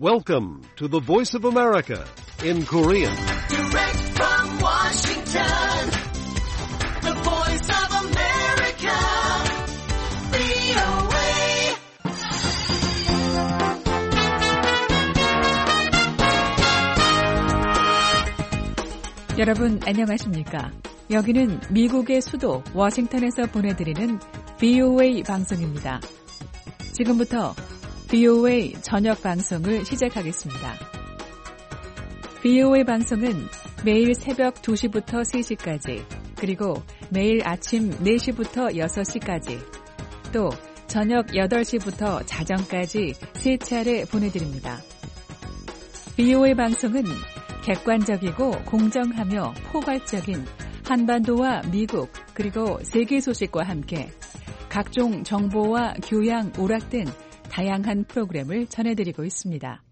Welcome to the Voice of America in Korean. Direct from Washington, the Voice of America, VOA. 여러분 안녕하십니까? 여기는 미국의 수도 워싱턴에서 보내드리는 VOA 방송입니다. 지금부터 VOA 저녁 방송을 시작하겠습니다. VOA 방송은 매일 새벽 2시부터 3시까지, 그리고 매일 아침 4시부터 6시까지, 또 저녁 8시부터 자정까지 3차례 보내드립니다. VOA 방송은 객관적이고 공정하며 포괄적인 한반도와 미국 그리고 세계 소식과 함께 각종 정보와 교양, 오락 등 다양한 프로그램을 전해드리고 있습니다.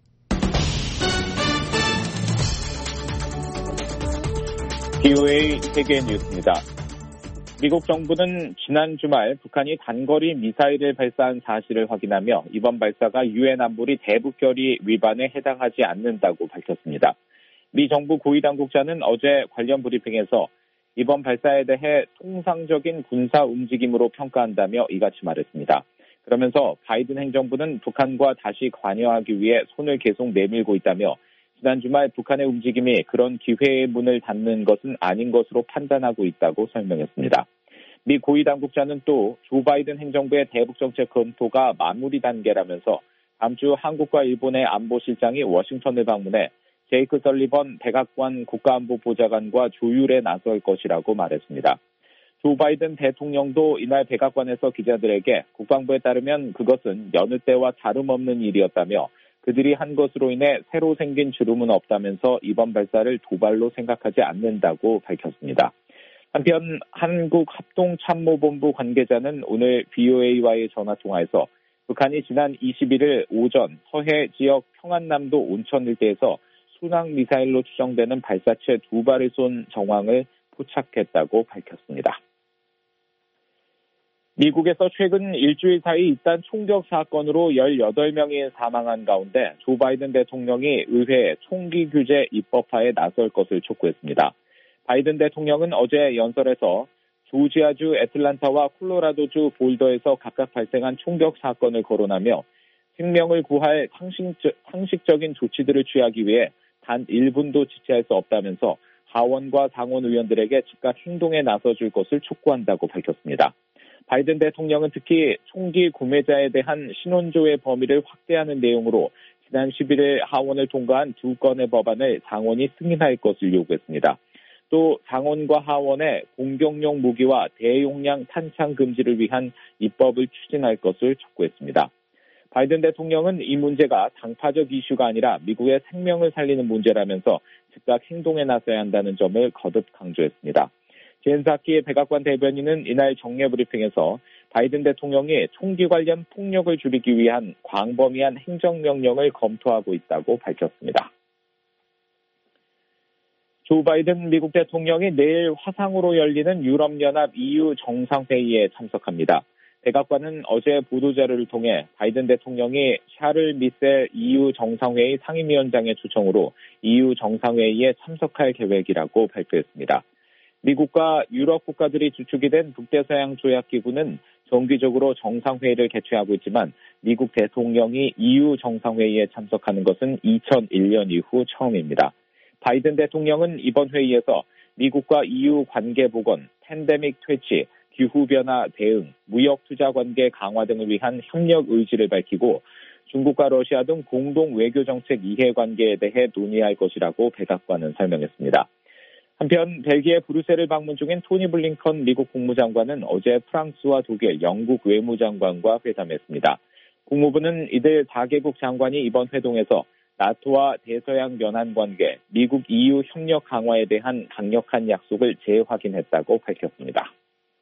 VOA 세계 뉴스입니다. 미국 정부는 지난 주말 북한이 단거리 미사일을 발사한 사실을 확인하며 이번 발사가 유엔 안보리 대북결의 위반에 해당하지 않는다고 밝혔습니다. 미 정부 고위당국자는 어제 관련 브리핑에서 이번 발사에 대해 통상적인 군사 움직임으로 평가한다며 이같이 말했습니다. 그러면서 바이든 행정부는 북한과 다시 관여하기 위해 손을 계속 내밀고 있다며 지난 주말 북한의 움직임이 그런 기회의 문을 닫는 것은 아닌 것으로 판단하고 있다고 설명했습니다. 미 고위당국자는 또 조 바이든 행정부의 대북정책 검토가 마무리 단계라면서 다음 주 한국과 일본의 안보실장이 워싱턴을 방문해 제이크 설리번 백악관 국가안보보좌관과 조율에 나설 것이라고 말했습니다. 조 바이든 대통령도 이날 백악관에서 기자들에게 국방부에 따르면 그것은 여느 때와 다름없는 일이었다며 그들이 한 것으로 인해 새로 생긴 주름은 없다면서 이번 발사를 도발로 생각하지 않는다고 밝혔습니다. 한편 한국합동참모본부 관계자는 오늘 VOA와의 전화통화에서 북한이 지난 21일 오전 서해 지역 평안남도 온천 일대에서 순항미사일로 추정되는 발사체 2발을 쏜 정황을 포착했다고 밝혔습니다. 미국에서 최근 일주일 사이 잇단 총격 사건으로 18명이 사망한 가운데 조 바이든 대통령이 의회에 총기 규제 입법화에 나설 것을 촉구했습니다. 바이든 대통령은 어제 연설에서 조지아주 애틀란타와 콜로라도주 볼더에서 각각 발생한 총격 사건을 거론하며 생명을 구할 상식적인 조치들을 취하기 위해 단 1분도 지체할 수 없다면서 하원과 상원 의원들에게 즉각 행동에 나서줄 것을 촉구한다고 밝혔습니다. 바이든 대통령은 특히 총기 구매자에 대한 신원조회 범위를 확대하는 내용으로 지난 11일 하원을 통과한 2건의 법안을 상원이 승인할 것을 요구했습니다. 또 상원과 하원에 공격용 무기와 대용량 탄창 금지를 위한 입법을 추진할 것을 촉구했습니다. 바이든 대통령은 이 문제가 당파적 이슈가 아니라 미국의 생명을 살리는 문제라면서 즉각 행동에 나서야 한다는 점을 거듭 강조했습니다. 젠 사키 백악관 대변인은 이날 정례 브리핑에서 바이든 대통령이 총기 관련 폭력을 줄이기 위한 광범위한 행정명령을 검토하고 있다고 밝혔습니다. 조 바이든 미국 대통령이 내일 화상으로 열리는 유럽연합 EU 정상회의에 참석합니다. 백악관은 어제 보도자료를 통해 바이든 대통령이 샤를 미셀 EU 정상회의 상임위원장의 초청으로 EU 정상회의에 참석할 계획이라고 발표했습니다. 미국과 유럽 국가들이 주축이 된 북대서양 조약기구는 정기적으로 정상회의를 개최하고 있지만 미국 대통령이 EU 정상회의에 참석하는 것은 2001년 이후 처음입니다. 바이든 대통령은 이번 회의에서 미국과 EU 관계 복원, 팬데믹 퇴치, 기후변화 대응, 무역 투자 관계 강화 등을 위한 협력 의지를 밝히고 중국과 러시아 등 공동 외교정책 이해관계에 대해 논의할 것이라고 백악관은 설명했습니다. 한편 벨기에 브뤼셀을 방문 중인 토니 블링컨 미국 국무장관은 어제 프랑스와 독일, 영국 외무장관과 회담했습니다. 국무부는 이들 4개국 장관이 이번 회동에서 나토와 대서양 연안 관계, 미국 EU 협력 강화에 대한 강력한 약속을 재확인했다고 밝혔습니다.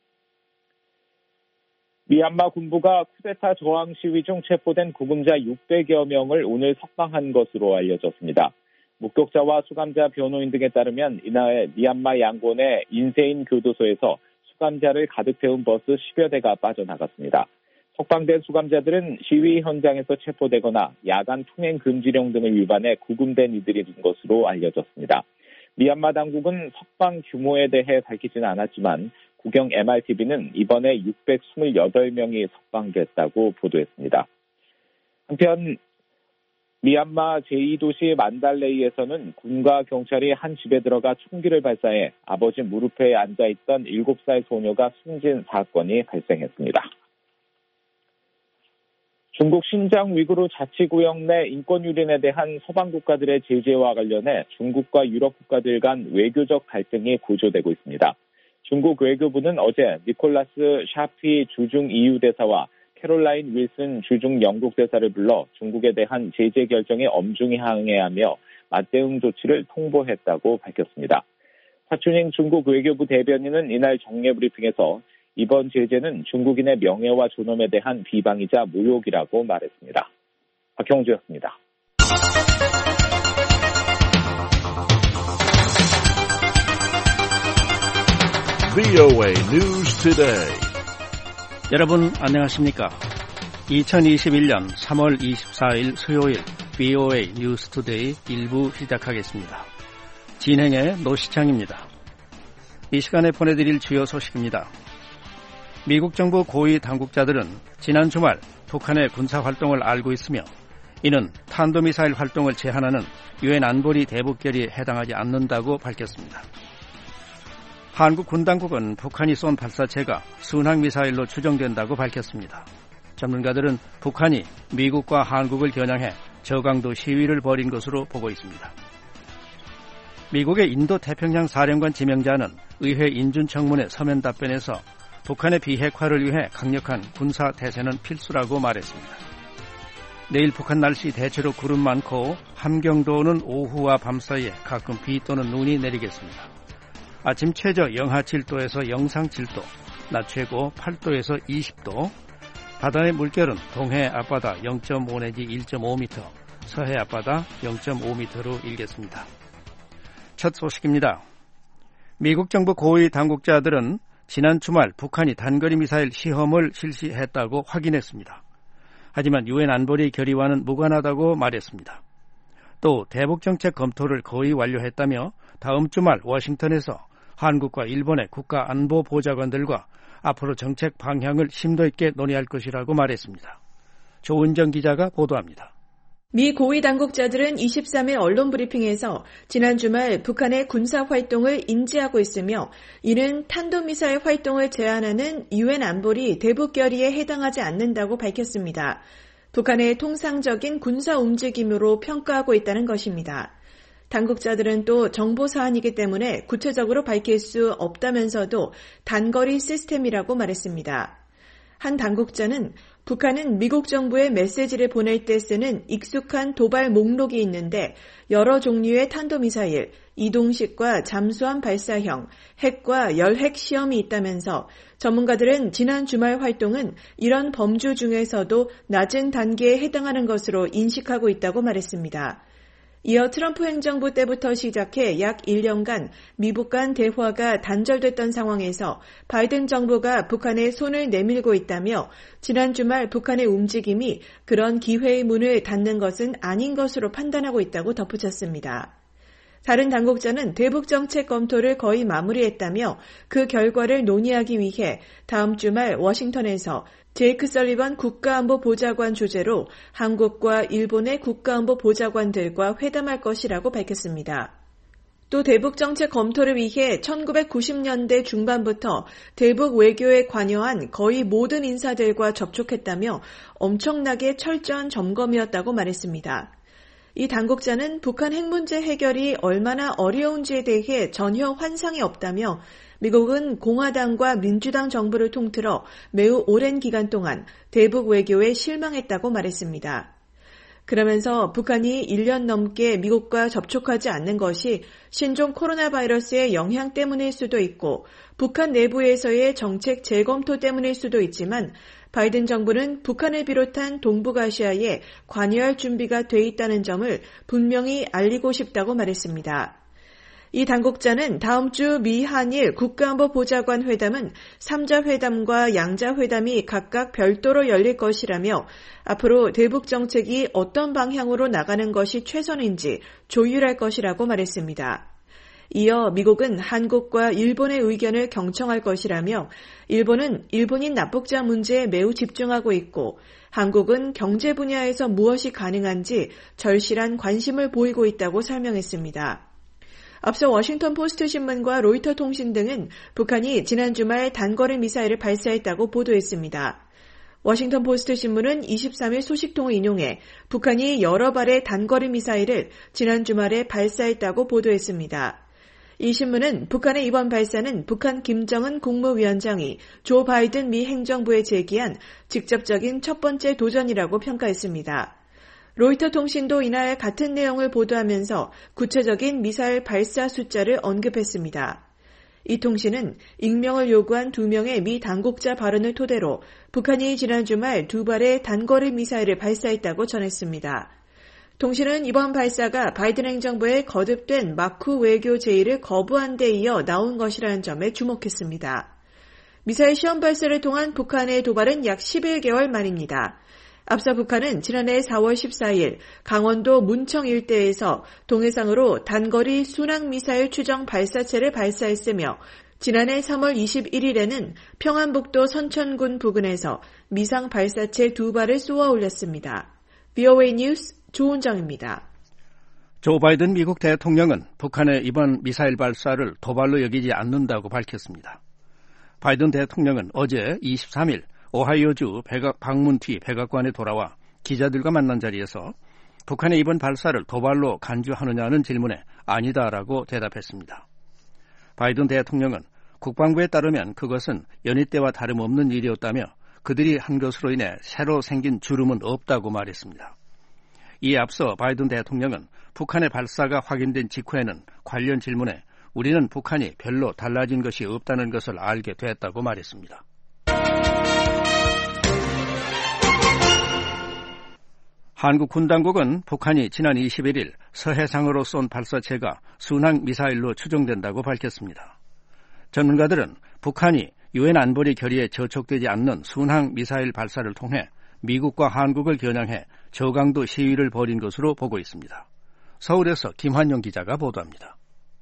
미얀마 군부가 쿠데타 저항 시위 중 체포된 구금자 600여 명을 오늘 석방한 것으로 알려졌습니다. 목격자와 수감자 변호인 등에 따르면 이날 미얀마 양곤의 인세인 교도소에서 수감자를 가득 태운 버스 10여 대가 빠져나갔습니다. 석방된 수감자들은 시위 현장에서 체포되거나 야간 통행 금지령 등을 위반해 구금된 이들인 것으로 알려졌습니다. 미얀마 당국은 석방 규모에 대해 밝히지는 않았지만 국영 MRTV는 이번에 628명이 석방됐다고 보도했습니다. 한편 미얀마 제2도시 만달레이에서는 군과 경찰이 한 집에 들어가 총기를 발사해 아버지 무릎에 앉아있던 7살 소녀가 숨진 사건이 발생했습니다. 중국 신장 위구르 자치구역 내 인권 유린에 대한 서방 국가들의 제재와 관련해 중국과 유럽 국가들 간 외교적 갈등이 고조되고 있습니다. 중국 외교부는 어제 니콜라스 샤피 주중 EU 대사와 캐롤라인 윌슨 주중 영국 대사를 불러 중국에 대한 제재 결정에 엄중히 항의하며 맞대응 조치를 통보했다고 밝혔습니다. 화춘잉 중국 외교부 대변인은 이날 정례 브리핑에서 이번 제재는 중국인의 명예와 존엄에 대한 비방이자 모욕이라고 말했습니다. 박형주였습니다. VOA News Today. 여러분 안녕하십니까? 2021년 3월 24일 수요일 VOA 뉴스 투데이 1부 시작하겠습니다. 진행의 노시창입니다. 이 시간에 보내드릴 주요 소식입니다. 미국 정부 고위 당국자들은 지난 주말 북한의 군사활동을 알고 있으며 이는 탄도미사일 활동을 제한하는 유엔 안보리 대북결의에 해당하지 않는다고 밝혔습니다. 한국 군 당국은 북한이 쏜 발사체가 순항미사일로 추정된다고 밝혔습니다. 전문가들은 북한이 미국과 한국을 겨냥해 저강도 시위를 벌인 것으로 보고 있습니다. 미국의 인도태평양 사령관 지명자는 의회 인준청문회 서면 답변에서 북한의 비핵화를 위해 강력한 군사 태세는 필수라고 말했습니다. 내일 북한 날씨 대체로 구름 많고 함경도는 오후와 밤 사이에 가끔 비 또는 눈이 내리겠습니다. 아침 최저 영하 7도에서 영상 7도, 낮 최고 8도에서 20도, 바다의 물결은 동해 앞바다 0.5 내지 1.5m, 서해 앞바다 0.5m로 일겠습니다. 첫 소식입니다. 미국 정부 고위 당국자들은 지난 주말 북한이 단거리 미사일 시험을 실시했다고 확인했습니다. 하지만 유엔 안보리 결의와는 무관하다고 말했습니다. 또 대북정책 검토를 거의 완료했다며 다음 주말 워싱턴에서 한국과 일본의 국가안보보좌관들과 앞으로 정책 방향을 심도 있게 논의할 것이라고 말했습니다. 조은정 기자가 보도합니다. 미 고위 당국자들은 23일 언론 브리핑에서 지난 주말 북한의 군사 활동을 인지하고 있으며 이는 탄도미사일 활동을 제한하는 유엔 안보리 대북결의에 해당하지 않는다고 밝혔습니다. 북한의 통상적인 군사 움직임으로 평가하고 있다는 것입니다. 당국자들은 또 정보 사안이기 때문에 구체적으로 밝힐 수 없다면서도 단거리 시스템이라고 말했습니다. 한 당국자는 북한은 미국 정부에 메시지를 보낼 때 쓰는 익숙한 도발 목록이 있는데 여러 종류의 탄도미사일, 이동식과 잠수함 발사형, 핵과 열핵 시험이 있다면서 전문가들은 지난 주말 활동은 이런 범주 중에서도 낮은 단계에 해당하는 것으로 인식하고 있다고 말했습니다. 이어 트럼프 행정부 때부터 시작해 약 1년간 미북 간 대화가 단절됐던 상황에서 바이든 정부가 북한에 손을 내밀고 있다며 지난 주말 북한의 움직임이 그런 기회의 문을 닫는 것은 아닌 것으로 판단하고 있다고 덧붙였습니다. 다른 당국자는 대북정책 검토를 거의 마무리했다며 그 결과를 논의하기 위해 다음 주말 워싱턴에서 제이크 설리번 국가안보보좌관 주재로 한국과 일본의 국가안보보좌관들과 회담할 것이라고 밝혔습니다. 또 대북정책 검토를 위해 1990년대 중반부터 대북 외교에 관여한 거의 모든 인사들과 접촉했다며 엄청나게 철저한 점검이었다고 말했습니다. 이 당국자는 북한 핵 문제 해결이 얼마나 어려운지에 대해 전혀 환상이 없다며 미국은 공화당과 민주당 정부를 통틀어 매우 오랜 기간 동안 대북 외교에 실망했다고 말했습니다. 그러면서 북한이 1년 넘게 미국과 접촉하지 않는 것이 신종 코로나 바이러스의 영향 때문일 수도 있고 북한 내부에서의 정책 재검토 때문일 수도 있지만 바이든 정부는 북한을 비롯한 동북아시아에 관여할 준비가 돼 있다는 점을 분명히 알리고 싶다고 말했습니다. 이 당국자는 다음 주 미한일 국가안보보좌관 회담은 3자 회담과 양자 회담이 각각 별도로 열릴 것이라며 앞으로 대북 정책이 어떤 방향으로 나가는 것이 최선인지 조율할 것이라고 말했습니다. 이어 미국은 한국과 일본의 의견을 경청할 것이라며 일본은 일본인 납북자 문제에 매우 집중하고 있고 한국은 경제 분야에서 무엇이 가능한지 절실한 관심을 보이고 있다고 설명했습니다. 앞서 워싱턴 포스트 신문과 로이터 통신 등은 북한이 지난 주말 단거리 미사일을 발사했다고 보도했습니다. 워싱턴 포스트 신문은 23일 소식통을 인용해 북한이 여러 발의 단거리 미사일을 지난 주말에 발사했다고 보도했습니다. 이 신문은 북한의 이번 발사는 북한 김정은 국무위원장이 조 바이든 미 행정부에 제기한 직접적인 첫 번째 도전이라고 평가했습니다. 로이터 통신도 이날 같은 내용을 보도하면서 구체적인 미사일 발사 숫자를 언급했습니다. 이 통신은 익명을 요구한 2명의 미 당국자 발언을 토대로 북한이 지난 주말 2발의 단거리 미사일을 발사했다고 전했습니다. 통신은 이번 발사가 바이든 행정부의 거듭된 마크 외교 제의를 거부한 데 이어 나온 것이라는 점에 주목했습니다. 미사일 시험 발사를 통한 북한의 도발은 약 11개월 만입니다. 앞서 북한은 지난해 4월 14일 강원도 문청 일대에서 동해상으로 단거리 순항미사일 추정 발사체를 발사했으며 지난해 3월 21일에는 평안북도 선천군 부근에서 미상 발사체 2발을 쏘아 올렸습니다. VOA 뉴스 조은정입니다. 조 바이든 미국 대통령은 북한의 이번 미사일 발사를 도발로 여기지 않는다고 밝혔습니다. 바이든 대통령은 어제 23일 오하이오주 방문 뒤 백악관에 돌아와 기자들과 만난 자리에서 북한의 이번 발사를 도발로 간주하느냐는 질문에 아니다라고 대답했습니다. 바이든 대통령은 국방부에 따르면 그것은 연희 때와 다름없는 일이었다며 그들이 한 것으로 인해 새로 생긴 주름은 없다고 말했습니다. 이에 앞서 바이든 대통령은 북한의 발사가 확인된 직후에는 관련 질문에 우리는 북한이 별로 달라진 것이 없다는 것을 알게 됐다고 말했습니다. 한국 군 당국은 북한이 지난 21일 서해상으로 쏜 발사체가 순항 미사일로 추정된다고 밝혔습니다. 전문가들은 북한이 유엔 안보리 결의에 저촉되지 않는 순항 미사일 발사를 통해 미국과 한국을 겨냥해 저강도 시위를 벌인 것으로 보고 있습니다. 서울에서 김환영 기자가 보도합니다.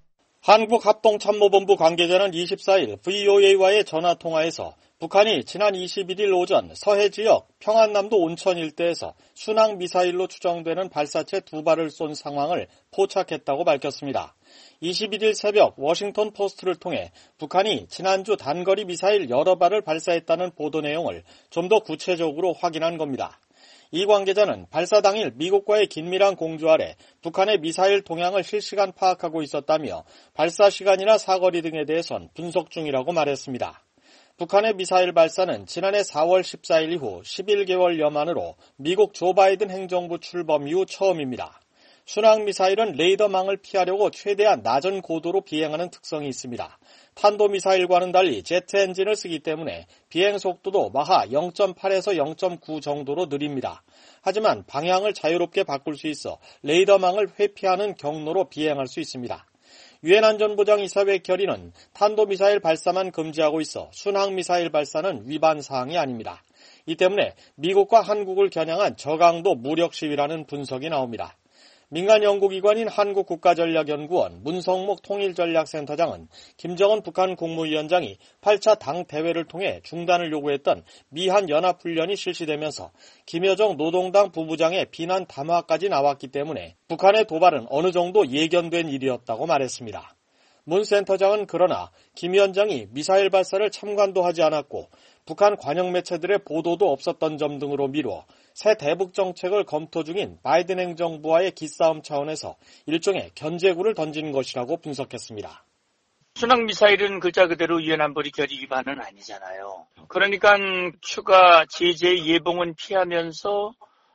한국합동참모본부 관계자는 24일 VOA와의 전화통화에서 북한이 지난 21일 오전 서해 지역 평안남도 온천 일대에서 순항 미사일로 추정되는 발사체 2발을 쏜 상황을 포착했다고 밝혔습니다. 21일 새벽 워싱턴 포스트를 통해 북한이 지난주 단거리 미사일 여러 발을 발사했다는 보도 내용을 좀 더 구체적으로 확인한 겁니다. 이 관계자는 발사 당일 미국과의 긴밀한 공조 아래 북한의 미사일 동향을 실시간 파악하고 있었다며 발사 시간이나 사거리 등에 대해선 분석 중이라고 말했습니다. 북한의 미사일 발사는 지난해 4월 14일 이후 11개월여 만으로 미국 조 바이든 행정부 출범 이후 처음입니다. 순항미사일은 레이더망을 피하려고 최대한 낮은 고도로 비행하는 특성이 있습니다. 탄도미사일과는 달리 제트 엔진을 쓰기 때문에 비행 속도도 마하 0.8에서 0.9 정도로 느립니다. 하지만 방향을 자유롭게 바꿀 수 있어 레이더망을 회피하는 경로로 비행할 수 있습니다. 유엔 안전보장 이사회 결의는 탄도미사일 발사만 금지하고 있어 순항미사일 발사는 위반 사항이 아닙니다. 이 때문에 미국과 한국을 겨냥한 저강도 무력 시위라는 분석이 나옵니다. 민간 연구기관인 한국국가전략연구원 문성목 통일전략센터장은 김정은 북한 국무위원장이 8차 당 대회를 통해 중단을 요구했던 미한 연합훈련이 실시되면서 김여정 노동당 부부장의 비난 담화까지 나왔기 때문에 북한의 도발은 어느 정도 예견된 일이었다고 말했습니다. 문 센터장은 그러나 김 위원장이 미사일 발사를 참관도 하지 않았고 북한 관영 매체들의 보도도 없었던 점 등으로 미루어 새 대북 정책을 검토 중인 바이든 행정부와의 기싸움 차원에서 일종의 견제구를 던진 것이라고 분석했습니다. 순항미사일은 글자 그대로 유엔 안보리 결의 위반은 아니잖아요. 그러니까 추가 제재 예봉은 피하면서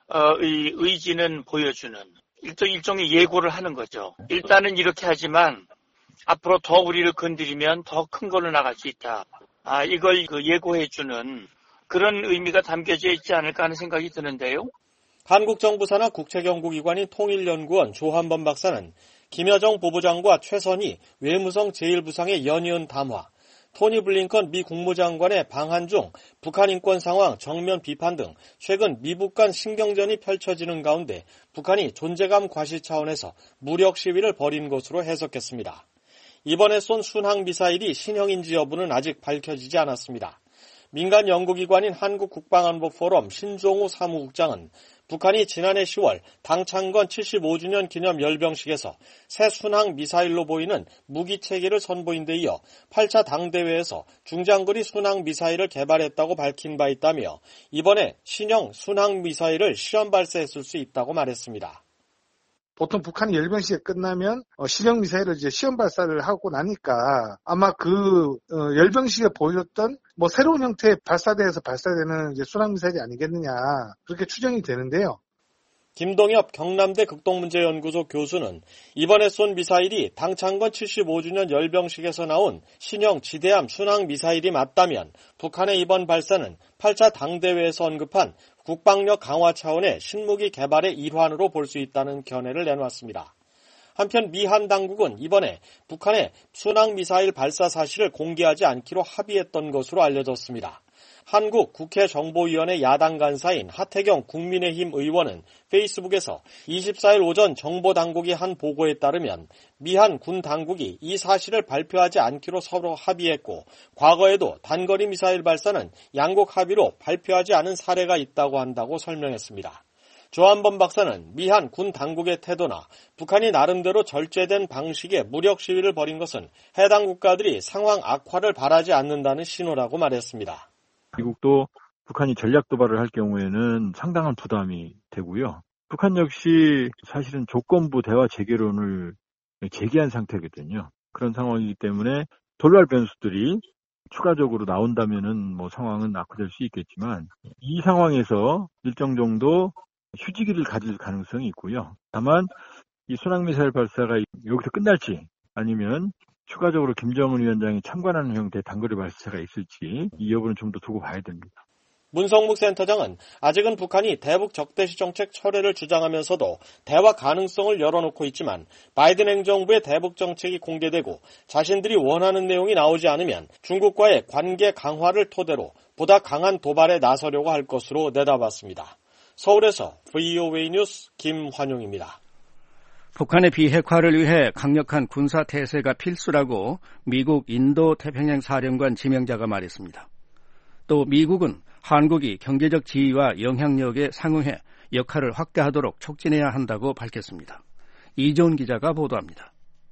의지는 보여주는 일종의 예고를 하는 거죠. 일단은 이렇게 하지만 앞으로 더 우리를 건드리면 더 큰 걸로 나갈 수 있다. 이걸 예고해주는 그런 의미가 담겨져 있지 않을까 하는 생각이 드는데요. 한국 정부 산하 국책연구기관인 통일연구원 조한범 박사는 김여정 부부장과 최선희 외무성 제1부상의 연이은 담화, 토니 블링컨 미 국무장관의 방한 중 북한 인권 상황 정면 비판 등 최근 미북 간 신경전이 펼쳐지는 가운데 북한이 존재감 과시 차원에서 무력 시위를 벌인 것으로 해석했습니다. 이번에 쏜 순항미사일이 신형인지 여부는 아직 밝혀지지 않았습니다. 민간 연구기관인 한국국방안보포럼 신종우 사무국장은 북한이 지난해 10월 당 창건 75주년 기념 열병식에서 새 순항 미사일로 보이는 무기체계를 선보인 데 이어 8차 당대회에서 중장거리 순항 미사일을 개발했다고 밝힌 바 있다며 이번에 신형 순항 미사일을 시험 발사했을 수 있다고 말했습니다. 보통 북한이 열병식이 끝나면 신형 미사일을 이제 시험 발사를 하고 나니까 아마 그 열병식에 보여줬던 새로운 형태의 발사대에서 발사되는 이제 순항 미사일이 아니겠느냐 그렇게 추정이 되는데요. 김동엽 경남대 극동문제연구소 교수는 이번에 쏜 미사일이 당 창건 75주년 열병식에서 나온 신형 지대함 순항 미사일이 맞다면 북한의 이번 발사는 8차 당대회에서 언급한 국방력 강화 차원의 신무기 개발의 일환으로 볼 수 있다는 견해를 내놓았습니다. 한편 미한 당국은 이번에 북한의 순항미사일 발사 사실을 공개하지 않기로 합의했던 것으로 알려졌습니다. 한국 국회정보위원회 야당 간사인 하태경 국민의힘 의원은 페이스북에서 24일 오전 정보당국이 한 보고에 따르면 미한 군 당국이 이 사실을 발표하지 않기로 서로 합의했고 과거에도 단거리 미사일 발사는 양국 합의로 발표하지 않은 사례가 있다고 한다고 설명했습니다. 조한범 박사는 미한 군 당국의 태도나 북한이 나름대로 절제된 방식의 무력 시위를 벌인 것은 해당 국가들이 상황 악화를 바라지 않는다는 신호라고 말했습니다. 미국도 북한이 전략 도발을 할 경우에는 상당한 부담이 되고요. 북한 역시 사실은 조건부 대화 재개론을 제기한 상태거든요. 그런 상황이기 때문에 돌발 변수들이 추가적으로 나온다면은 상황은 악화될 수 있겠지만 이 상황에서 일정 정도 휴지기를 가질 가능성이 있고요. 다만 이 순항미사일 발사가 여기서 끝날지 아니면 추가적으로 김정은 위원장이 참관하는 형태의 단거리 발사가 있을지 이 여부는 좀 더 두고 봐야 됩니다. 문성묵 센터장은 아직은 북한이 대북 적대시 정책 철회를 주장하면서도 대화 가능성을 열어놓고 있지만 바이든 행정부의 대북 정책이 공개되고 자신들이 원하는 내용이 나오지 않으면 중국과의 관계 강화를 토대로 보다 강한 도발에 나서려고 할 것으로 내다봤습니다. 서울에서 VOA 뉴스 김환용입니다. 북한의 비핵화를 위해 강력한 군사 태세가 필수라고 미국 인도태평양 사령관 지명자가 말했습니다. 또 미국은 한국이 경제적 지위와 영향력에 상응해 역할을 확대하도록 촉진해야 한다고 밝혔습니다. 이재훈 기자가 보도합니다.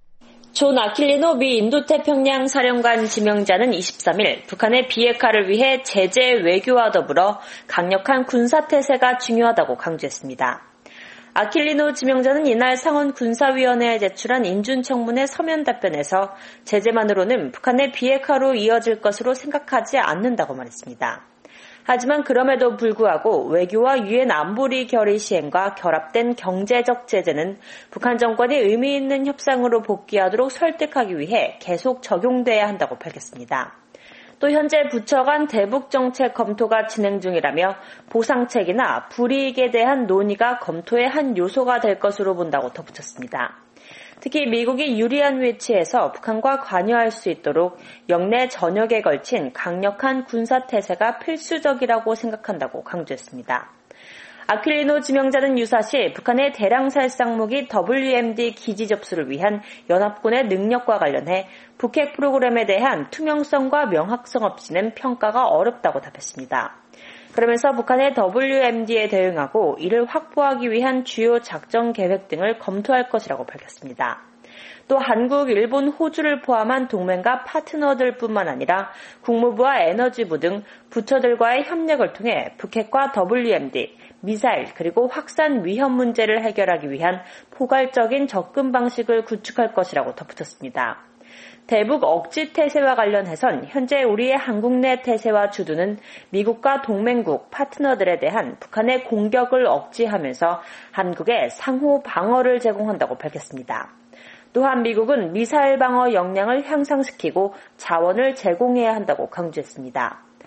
존 아킬리노 미 인도태평양 사령관 지명자는 23일 북한의 비핵화를 위해 제재 외교와 더불어 강력한 군사태세가 중요하다고 강조했습니다. 아킬리노 지명자는 이날 상원 군사위원회에 제출한 인준청문회 서면 답변에서 제재만으로는 북한의 비핵화로 이어질 것으로 생각하지 않는다고 말했습니다. 하지만 그럼에도 불구하고 외교와 유엔 안보리 결의 시행과 결합된 경제적 제재는 북한 정권이 의미 있는 협상으로 복귀하도록 설득하기 위해 계속 적용돼야 한다고 밝혔습니다. 또 현재 부처 간 대북 정책 검토가 진행 중이라며 보상책이나 불이익에 대한 논의가 검토의 한 요소가 될 것으로 본다고 덧붙였습니다. 특히 미국이 유리한 위치에서 북한과 관여할 수 있도록 영내 전역에 걸친 강력한 군사태세가 필수적이라고 생각한다고 강조했습니다. 아킬리노 지명자는 유사시 북한의 대량 살상무기 WMD 기지 접수를 위한 연합군의 능력과 관련해 북핵 프로그램에 대한 투명성과 명확성 없이는 평가가 어렵다고 답했습니다. 그러면서 북한의 WMD에 대응하고 이를 확보하기 위한 주요 작전 계획 등을 검토할 것이라고 밝혔습니다. 또 한국, 일본, 호주를 포함한 동맹과 파트너들뿐만 아니라 국무부와 에너지부 등 부처들과의 협력을 통해 북핵과 WMD, 미사일 그리고 확산 위험 문제를 해결하기 위한 포괄적인 접근 방식을 구축할 것이라고 덧붙였습니다. 대북 억지 태세와 관련해선 현재 우리의 한국 내 태세와 주도는 미국과 동맹국, 파트너들에 대한 북한의 공격을 억제하면서 한국에 상호 방어를 제공한다고 밝혔습니다. 또한 미국은 미사일 방어 역량을 향상시키고 자원을 제공해야 한다고 강조했습니다.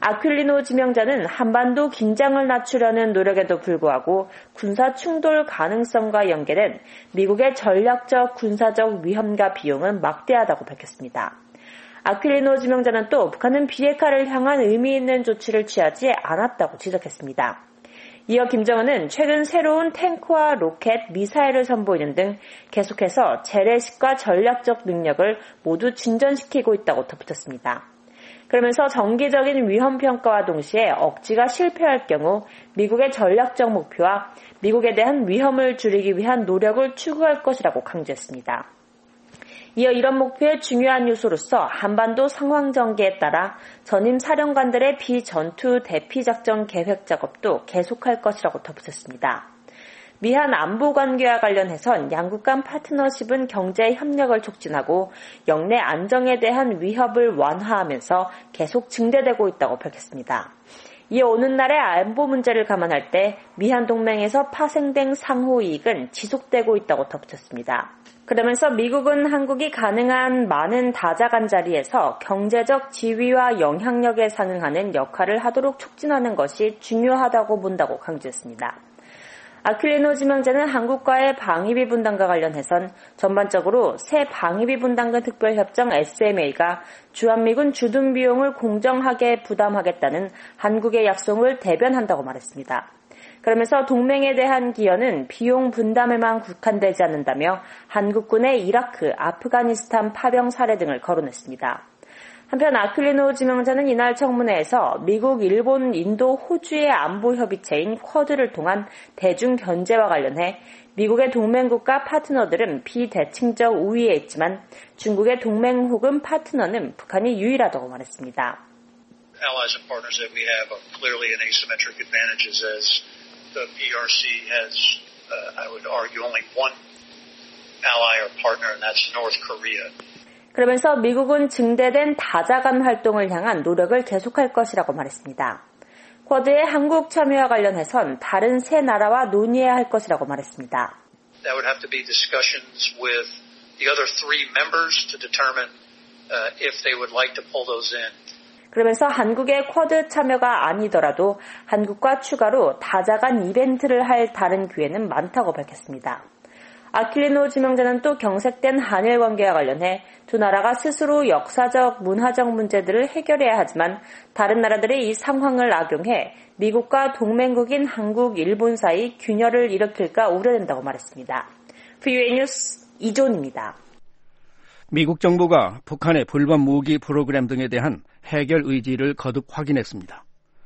아퀼리노 지명자는 한반도 긴장을 낮추려는 노력에도 불구하고 군사 충돌 가능성과 연계된 미국의 전략적 군사적 위험과 비용은 막대하다고 밝혔습니다. 아퀼리노 지명자는 또 북한은 비핵화를 향한 의미 있는 조치를 취하지 않았다고 지적했습니다. 이어 김정은은 최근 새로운 탱크와 로켓, 미사일을 선보이는 등 계속해서 재래식과 전략적 능력을 모두 진전시키고 있다고 덧붙였습니다. 그러면서 정기적인 위험 평가와 동시에 억지가 실패할 경우 미국의 전략적 목표와 미국에 대한 위험을 줄이기 위한 노력을 추구할 것이라고 강조했습니다. 이어 이런 목표의 중요한 요소로서 한반도 상황 전개에 따라 전임 사령관들의 비전투 대피작전 계획 작업도 계속할 것이라고 덧붙였습니다. 미한 안보 관계와 관련해선 양국 간 파트너십은 경제 협력을 촉진하고 영내 안정에 대한 위협을 완화하면서 계속 증대되고 있다고 밝혔습니다. 이어 오는 날의 안보 문제를 감안할 때 미한 동맹에서 파생된 상호 이익은 지속되고 있다고 덧붙였습니다. 그러면서 미국은 한국이 가능한 많은 다자간 자리에서 경제적 지위와 영향력에 상응하는 역할을 하도록 촉진하는 것이 중요하다고 본다고 강조했습니다. 아퀼리노 지명자는 한국과의 방위비 분담과 관련해선 전반적으로 새 방위비 분담금 특별협정 SMA가 주한미군 주둔 비용을 공정하게 부담하겠다는 한국의 약속을 대변한다고 말했습니다. 그러면서 동맹에 대한 기여는 비용 분담에만 국한되지 않는다며 한국군의 이라크, 아프가니스탄 파병 사례 등을 거론했습니다. 한편 아퀼리노 지명자는 이날 청문회에서 미국, 일본, 인도, 호주의 안보 협의체인 쿼드를 통한 대중 견제와 관련해 미국의 동맹국가 파트너들은 비대칭적 우위에 있지만 중국의 동맹 혹은 파트너는 북한이 유일하다고 말했습니다. Allies and partners that we have are clearly in asymmetric advantages as the PRC has, I would argue, only one ally or partner, and that's North Korea. 그러면서 미국은 증대된 다자간 활동을 향한 노력을 계속할 것이라고 말했습니다. 쿼드의 한국 참여와 관련해선 다른 세 나라와 논의해야 할 것이라고 말했습니다. That would have to be discussions with the other three members to determine if they would like to pull those in. 그러면서 한국의 쿼드 참여가 아니더라도 한국과 추가로 다자간 이벤트를 할 다른 기회는 많다고 밝혔습니다. 아퀼리노 지명자는 또 경색된 한일 관계와 관련해 두 나라가 스스로 역사적, 문화적 문제들을 해결해야 하지만 다른 나라들이 이 상황을 악용해 미국과 동맹국인 한국, 일본 사이 균열을 일으킬까 우려된다고 말했습니다. VOA 뉴스 이존입니다. 미국 정부가 북한의 불법 무기 프로그램 등에 대한 해결 의지를 거듭 확인했습니다.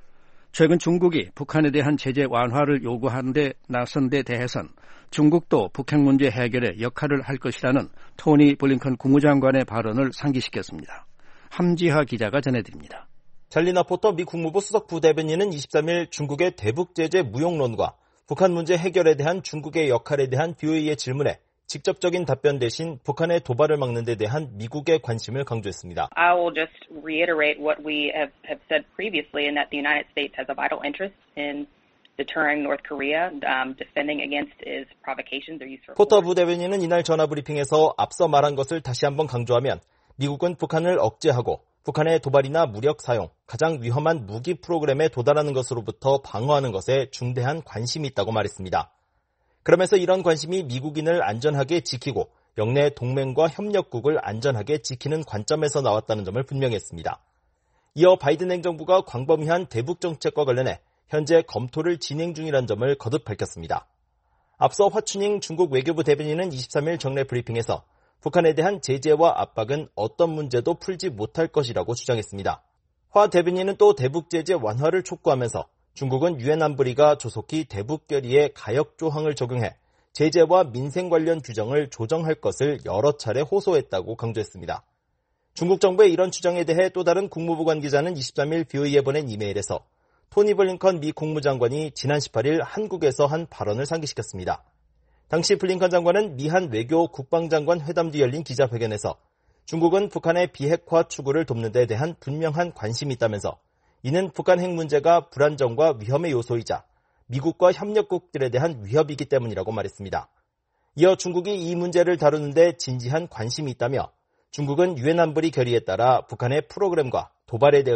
최근 중국이 북한에 대한 제재 완화를 요구하는 데 나선 데 대해선 중국도 북핵 문제 해결에 역할을 할 것이라는 토니 블링컨 국무장관의 발언을 상기시켰습니다. 함지하 기자가 전해드립니다. 잘리나 포터 미 국무부 수석 부대변인은 23일 중국의 대북 제재 무용론과 북한 문제 해결에 대한 중국의 역할에 대한 VOA의 질문에 직접적인 답변 대신 북한의 도발을 막는 데 대한 미국의 관심을 강조했습니다. I will just reiterate what we have said previously in that the United States has a vital interest in deterring North Korea, defending against its provocations or use for 포터 부대변인은 이날 전화 브리핑에서 앞서 말한 것을 다시 한번 강조하면 미국은 북한을 억제하고 북한의 도발이나 무력 사용, 가장 위험한 무기 프로그램에 도달하는 것으로부터 방어하는 것에 중대한 관심이 있다고 말했습니다. 그러면서 이런 관심이 미국인을 안전하게 지키고 영내 동맹과 협력국을 안전하게 지키는 관점에서 나왔다는 점을 분명히 했습니다. 이어 바이든 행정부가 광범위한 대북 정책과 관련해 현재 검토를 진행 중이라는 점을 거듭 밝혔습니다. 앞서 화춘잉 중국 외교부 대변인은 23일 정례 브리핑에서 북한에 대한 제재와 압박은 어떤 문제도 풀지 못할 것이라고 주장했습니다. 화 대변인은 또 대북 제재 완화를 촉구하면서 중국은 유엔 안보리가 조속히 대북 결의에 가역 조항을 적용해 제재와 민생 관련 규정을 조정할 것을 여러 차례 호소했다고 강조했습니다. 중국 정부의 이런 주장에 대해 또 다른 국무부 관계자는 23일 VOA에 보낸 이메일에서 토니 블링컨 미 국무장관이 지난 18일 한국에서 한 발언을 상기시켰습니다. 당시 블링컨 장관은 미한 외교 국방장관 회담 뒤 열린 기자회견에서 중국은 북한의 비핵화 추구를 돕는 데 대한 분명한 관심이 있다면서 이는 북한 핵 문제가 불안정과 위험의 요소이자 미국과 협력국들에 대한 위협이기 때문이라고 말했습니다. 이어 중국이 이 문제를 다루는 데 진지한 관심이 있다며 중국은 유엔 안보리 결의에 따라 북한의 프로그램과 도발에 대응해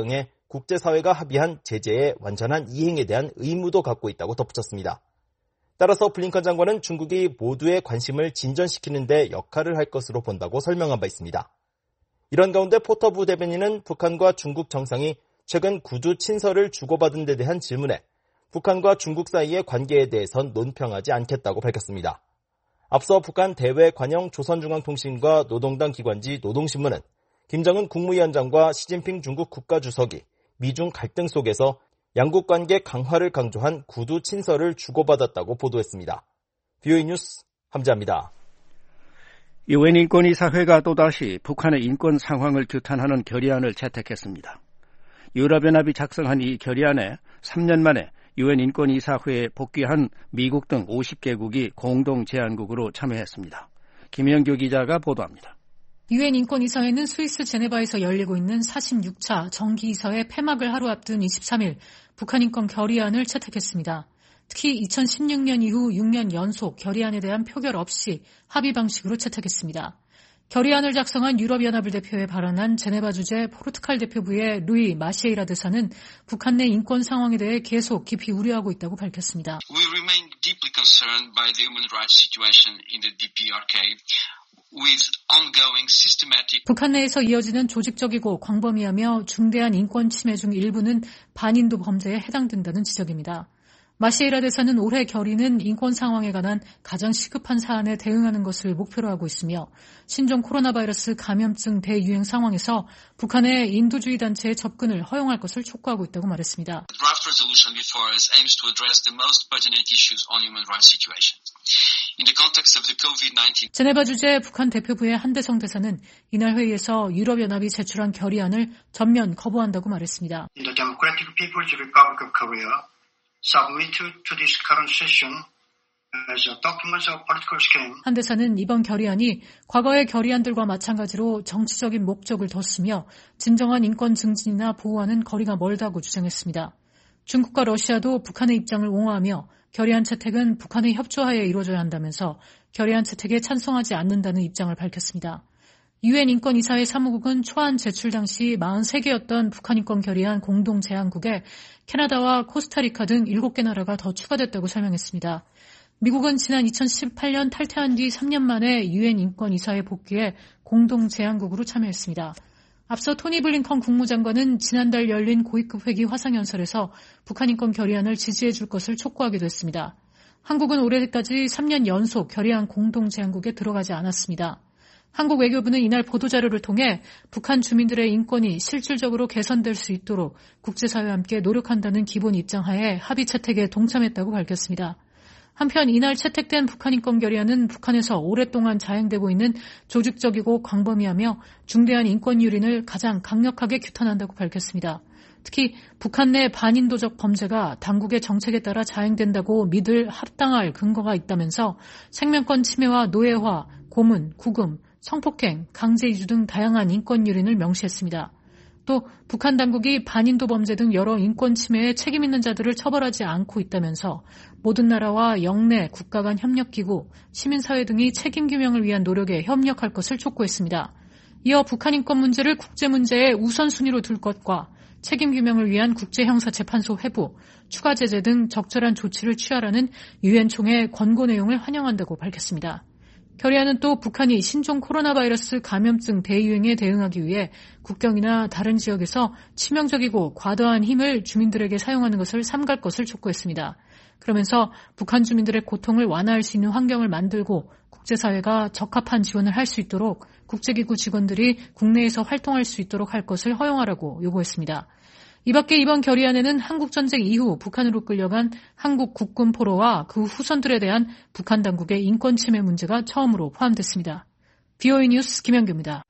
국제사회가 합의한 제재의 완전한 이행에 대한 의무도 갖고 있다고 덧붙였습니다. 따라서 블링컨 장관은 중국이 모두의 관심을 진전시키는 데 역할을 할 것으로 본다고 설명한 바 있습니다. 이런 가운데 포터 부대변인은 북한과 중국 정상이 최근 구두 친서를 주고받은 데 대한 질문에 북한과 중국 사이의 관계에 대해선 논평하지 않겠다고 밝혔습니다. 앞서 북한 대외관영 조선중앙통신과 노동당 기관지 노동신문은 김정은 국무위원장과 시진핑 중국 국가주석이 미중 갈등 속에서 양국 관계 강화를 강조한 구두 친서를 주고받았다고 보도했습니다. BOE 뉴스 함재합니다. 유엔 인권이사회가 또다시 북한의 인권 상황을 규탄하는 결의안을 채택했습니다. 유럽연합이 작성한 이 결의안에 3년 만에 유엔 인권이사회에 복귀한 미국 등 50개국이 공동 제안국으로 참여했습니다. 김영규 기자가 보도합니다. 유엔 인권이사회는 스위스 제네바에서 열리고 있는 46차 정기이사회 폐막을 하루 앞둔 23일 북한 인권 결의안을 채택했습니다. 특히 2016년 이후 6년 연속 결의안에 대한 표결 없이 합의 방식으로 채택했습니다. 결의안을 작성한 유럽연합을 대표해 발언한 제네바 주재 포르투갈 대표부의 루이 마시에이라 대사는 북한 내 인권 상황에 대해 계속 깊이 우려하고 있다고 밝혔습니다. We remain deeply concerned by the human rights situation in the DPRK. 북한 내에서 이어지는 조직적이고 광범위하며 중대한 인권 침해 중 일부는 반인도 범죄에 해당된다는 지적입니다. 마시에라 대사는 올해 결의는 인권 상황에 관한 가장 시급한 사안에 대응하는 것을 목표로 하고 있으며 신종 코로나 바이러스 감염증 대유행 상황에서 북한의 인도주의 단체의 접근을 허용할 것을 촉구하고 있다고 말했습니다. Draft resolution before us aims to address the most pertinent issues on human rights situation. In the context of the COVID-19. 제네바 주재 북한 대표부의 한대성 대사는 이날 회의에서 유럽연합이 제출한 결의안을 전면 거부한다고 말했습니다. In the Democratic People's Republic of Korea, submitted to this current session as a document of political scheme. 한 대사는 이번 결의안이 과거의 결의안들과 마찬가지로 정치적인 목적을 뒀으며 진정한 인권 증진이나 보호와는 거리가 멀다고 주장했습니다. 중국과 러시아도 북한의 입장을 옹호하며 결의안 채택은 북한의 협조하에 이루어져야 한다면서 결의안 채택에 찬성하지 않는다는 입장을 밝혔습니다. 유엔 인권이사회 사무국은 초안 제출 당시 43개였던 북한 인권 결의안 공동 제안국에 캐나다와 코스타리카 등 7개 나라가 더 추가됐다고 설명했습니다. 미국은 지난 2018년 탈퇴한 뒤 3년 만에 유엔 인권이사회 복귀에 공동 제안국으로 참여했습니다. 앞서 토니 블링컨 국무장관은 지난달 열린 고위급 회기 화상연설에서 북한 인권 결의안을 지지해 줄 것을 촉구하기도 했습니다. 한국은 올해까지 3년 연속 결의안 공동 제안국에 들어가지 않았습니다. 한국 외교부는 이날 보도자료를 통해 북한 주민들의 인권이 실질적으로 개선될 수 있도록 국제사회와 함께 노력한다는 기본 입장하에 합의 채택에 동참했다고 밝혔습니다. 한편 이날 채택된 북한 인권 결의안은 북한에서 오랫동안 자행되고 있는 조직적이고 광범위하며 중대한 인권 유린을 가장 강력하게 규탄한다고 밝혔습니다. 특히 북한 내 반인도적 범죄가 당국의 정책에 따라 자행된다고 믿을 합당할 근거가 있다면서 생명권 침해와 노예화, 고문, 구금, 성폭행, 강제이주 등 다양한 인권 유린을 명시했습니다. 또 북한 당국이 반인도 범죄 등 여러 인권 침해에 책임 있는 자들을 처벌하지 않고 있다면서 모든 나라와 영내, 국가 간 협력기구, 시민사회 등이 책임 규명을 위한 노력에 협력할 것을 촉구했습니다. 이어 북한 인권 문제를 국제문제의 우선순위로 둘 것과 책임 규명을 위한 국제형사재판소 회부, 추가 제재 등 적절한 조치를 취하라는 유엔 총회 권고 내용을 환영한다고 밝혔습니다. 결의안은 또 북한이 신종 코로나 바이러스 감염증 대유행에 대응하기 위해 국경이나 다른 지역에서 치명적이고 과도한 힘을 주민들에게 사용하는 것을 삼갈 것을 촉구했습니다. 그러면서 북한 주민들의 고통을 완화할 수 있는 환경을 만들고 국제사회가 적합한 지원을 할 수 있도록 국제기구 직원들이 국내에서 활동할 수 있도록 할 것을 허용하라고 요구했습니다. 이 밖에 이번 결의안에는 한국전쟁 이후 북한으로 끌려간 한국 국군 포로와 그 후손들에 대한 북한 당국의 인권 침해 문제가 처음으로 포함됐습니다. BOE 뉴스 김현규입니다.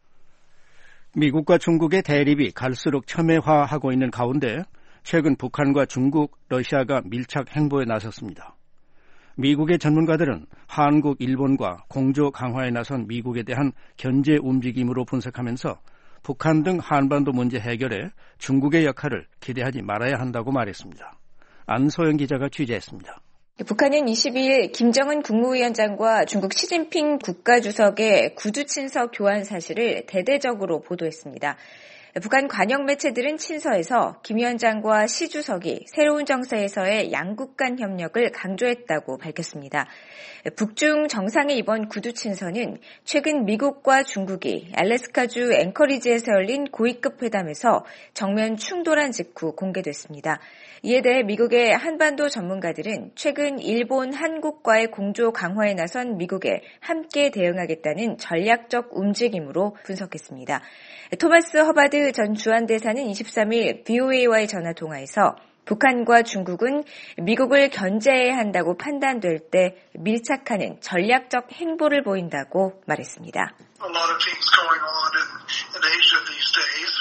미국과 중국의 대립이 갈수록 첨예화하고 있는 가운데 최근 북한과 중국, 러시아가 밀착 행보에 나섰습니다. 미국의 전문가들은 한국, 일본과 공조 강화에 나선 미국에 대한 견제 움직임으로 분석하면서 북한 등 한반도 문제 해결에 중국의 역할을 기대하지 말아야 한다고 말했습니다. 안소영 기자가 취재했습니다. 북한은 22일 김정은 국무위원장과 중국 시진핑 국가주석의 구두 친서 교환 사실을 대대적으로 보도했습니다. 북한 관영 매체들은 친서에서 김 위원장과 시 주석이 새로운 정세에서의 양국 간 협력을 강조했다고 밝혔습니다. 북중 정상의 이번 구두 친서는 최근 미국과 중국이 알래스카주 앵커리지에서 열린 고위급 회담에서 정면 충돌한 직후 공개됐습니다. 이에 대해 미국의 한반도 전문가들은 최근 일본, 한국과의 공조 강화에 나선 미국에 함께 대응하겠다는 전략적 움직임으로 분석했습니다. 토마스 허바드 전 주한대사는 23일 VOA와의 전화통화에서 북한과 중국은 미국을 견제해야 한다고 판단될 때 밀착하는 전략적 행보를 보인다고 말했습니다. A lot of things going on in Asia these days.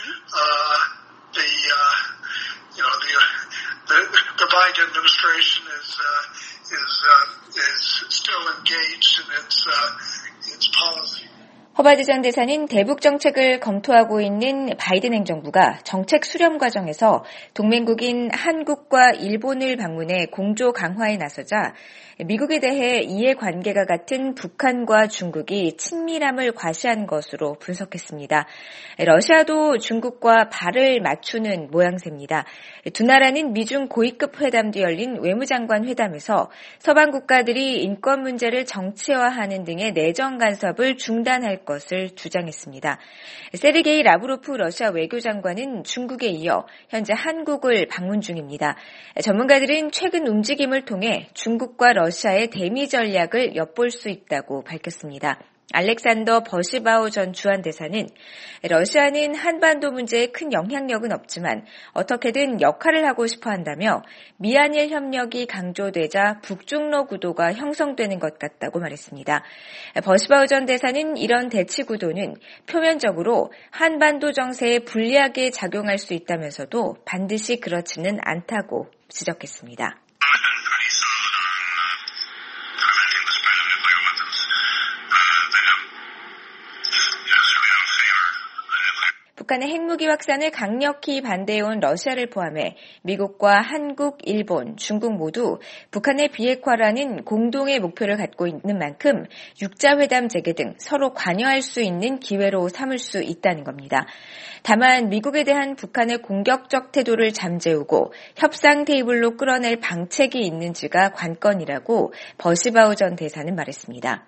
The Biden administration is still engaged in its policy. 허바드 전 대사는 대북 정책을 검토하고 있는 바이든 행정부가 정책 수렴 과정에서 동맹국인 한국과 일본을 방문해 공조 강화에 나서자 미국에 대해 이해관계가 같은 북한과 중국이 친밀함을 과시한 것으로 분석했습니다. 러시아도 중국과 발을 맞추는 모양새입니다. 두 나라는 미중 고위급 회담도 열린 외무장관 회담에서 서방 국가들이 인권 문제를 정치화하는 등의 내정 간섭을 중단할 것을 주장했습니다. 세르게이 라브로프 러시아 외교장관은 중국에 이어 현재 한국을 방문 중입니다. 전문가들은 최근 움직임을 통해 중국과 러시아의 대미 전략을 엿볼 수 있다고 밝혔습니다. 알렉산더 버시바우 전 주한대사는 러시아는 한반도 문제에 큰 영향력은 없지만 어떻게든 역할을 하고 싶어 한다며 미한일 협력이 강조되자 북중러 구도가 형성되는 것 같다고 말했습니다. 버시바우 전 대사는 이런 대치 구도는 표면적으로 한반도 정세에 불리하게 작용할 수 있다면서도 반드시 그렇지는 않다고 지적했습니다. 북한의 핵무기 확산을 강력히 반대해온 러시아를 포함해 미국과 한국, 일본, 중국 모두 북한의 비핵화라는 공동의 목표를 갖고 있는 만큼 육자회담 재개 등 서로 관여할 수 있는 기회로 삼을 수 있다는 겁니다. 다만 미국에 대한 북한의 공격적 태도를 잠재우고 협상 테이블로 끌어낼 방책이 있는지가 관건이라고 버시바우 전 대사는 말했습니다.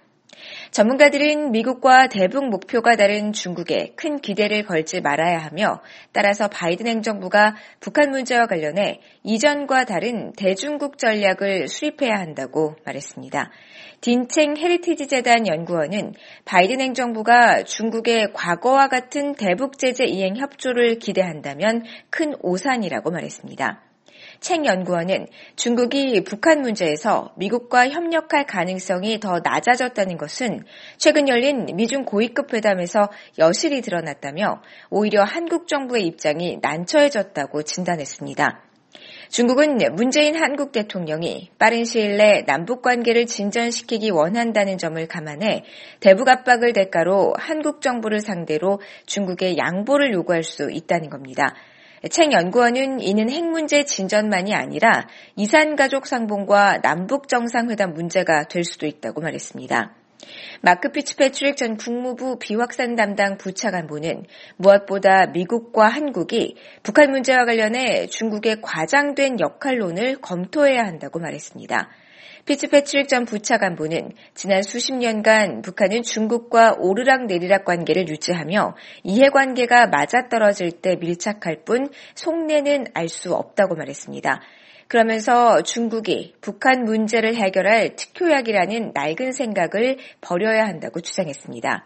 전문가들은 미국과 대북 목표가 다른 중국에 큰 기대를 걸지 말아야 하며 따라서 바이든 행정부가 북한 문제와 관련해 이전과 다른 대중국 전략을 수립해야 한다고 말했습니다. 딘챙 헤리티지 재단 연구원은 바이든 행정부가 중국의 과거와 같은 대북 제재 이행 협조를 기대한다면 큰 오산이라고 말했습니다. 챙 연구원은 중국이 북한 문제에서 미국과 협력할 가능성이 더 낮아졌다는 것은 최근 열린 미중 고위급 회담에서 여실히 드러났다며 오히려 한국 정부의 입장이 난처해졌다고 진단했습니다. 중국은 문재인 한국 대통령이 빠른 시일 내 남북관계를 진전시키기 원한다는 점을 감안해 대북 압박을 대가로 한국 정부를 상대로 중국에 양보를 요구할 수 있다는 겁니다. 챙 연구원은 이는 핵 문제 진전만이 아니라 이산가족 상봉과 남북 정상회담 문제가 될 수도 있다고 말했습니다. 마크 피츠패트릭 전 국무부 비확산 담당 부차관보는 무엇보다 미국과 한국이 북한 문제와 관련해 중국의 과장된 역할론을 검토해야 한다고 말했습니다. 피츠패트릭 전 부차관보는 지난 수십 년간 북한은 중국과 오르락내리락 관계를 유지하며 이해관계가 맞아떨어질 때 밀착할 뿐 속내는 알 수 없다고 말했습니다. 그러면서 중국이 북한 문제를 해결할 특효약이라는 낡은 생각을 버려야 한다고 주장했습니다.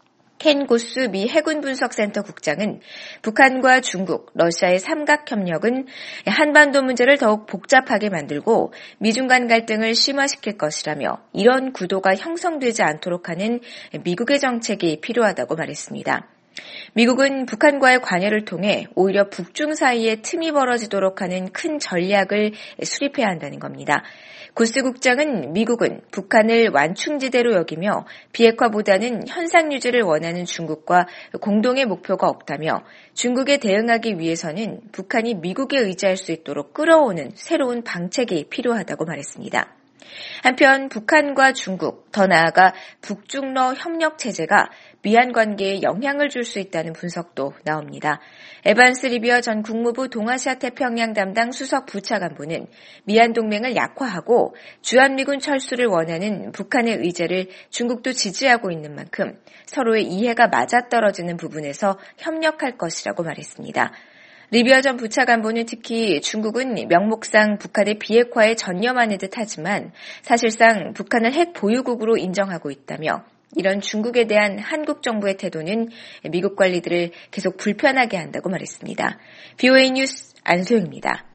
켄 고스 미 해군분석센터 국장은 북한과 중국, 러시아의 삼각협력은 한반도 문제를 더욱 복잡하게 만들고 미중 간 갈등을 심화시킬 것이라며 이런 구도가 형성되지 않도록 하는 미국의 정책이 필요하다고 말했습니다. 미국은 북한과의 관여를 통해 오히려 북중 사이에 틈이 벌어지도록 하는 큰 전략을 수립해야 한다는 겁니다. 고스 국장은 미국은 북한을 완충지대로 여기며 비핵화보다는 현상 유지를 원하는 중국과 공동의 목표가 없다며 중국에 대응하기 위해서는 북한이 미국에 의지할 수 있도록 끌어오는 새로운 방책이 필요하다고 말했습니다. 한편 북한과 중국, 더 나아가 북중러 협력 체제가 미한 관계에 영향을 줄 수 있다는 분석도 나옵니다. 에반스 리비어 전 국무부 동아시아 태평양 담당 수석 부차관보는 미한 동맹을 약화하고 주한미군 철수를 원하는 북한의 의제를 중국도 지지하고 있는 만큼 서로의 이해가 맞아떨어지는 부분에서 협력할 것이라고 말했습니다. 리비어 전 부차관보는 특히 중국은 명목상 북한의 비핵화에 전념하는 듯 하지만 사실상 북한을 핵 보유국으로 인정하고 있다며 이런 중국에 대한 한국 정부의 태도는 미국 관리들을 계속 불편하게 한다고 말했습니다. VOA 뉴스 안소영입니다.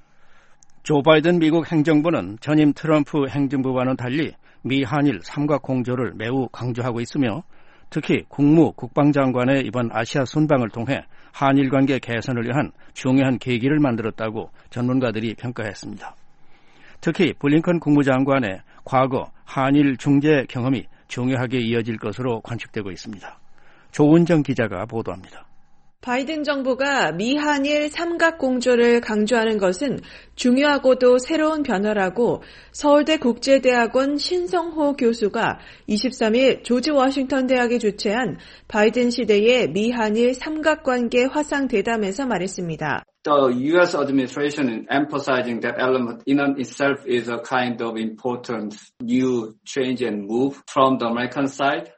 조 바이든 미국 행정부는 전임 트럼프 행정부와는 달리 미 한일 삼각공조를 매우 강조하고 있으며 특히 국무 국방장관의 이번 아시아 순방을 통해 한일 관계 개선을 위한 중요한 계기를 만들었다고 전문가들이 평가했습니다. 특히 블링컨 국무장관의 과거 한일 중재 경험이 중요하게 이어질 것으로 관측되고 있습니다. 조은정 기자가 보도합니다. 바이든 정부가 미한일 삼각공조를 강조하는 것은 중요하고도 새로운 변화라고 서울대 국제대학원 신성호 교수가 23일 조지 워싱턴 대학이 주최한 바이든 시대의 미한일 삼각관계 화상 대담에서 말했습니다. The U.S. administration emphasizing that element in itself is a kind of important new change and move from the American side.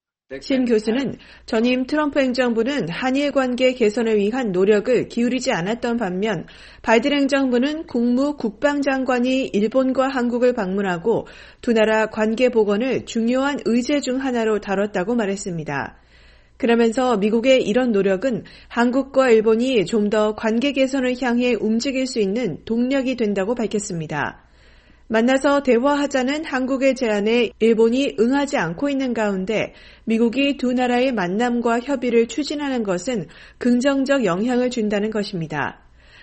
신 교수는 전임 트럼프 행정부는 한일 관계 개선을 위한 노력을 기울이지 않았던 반면 바이든 행정부는 국무 국방장관이 일본과 한국을 방문하고 두 나라 관계 복원을 중요한 의제 중 하나로 다뤘다고 말했습니다. 그러면서 미국의 이런 노력은 한국과 일본이 좀 더 관계 개선을 향해 움직일 수 있는 동력이 된다고 밝혔습니다. 만나서 대화하자는 한국의 제안에 일본이 응하지 않고 있는 가운데 미국이 두 나라의 만남과 협의를 추진하는 것은 긍정적 영향을 준다는 것입니다.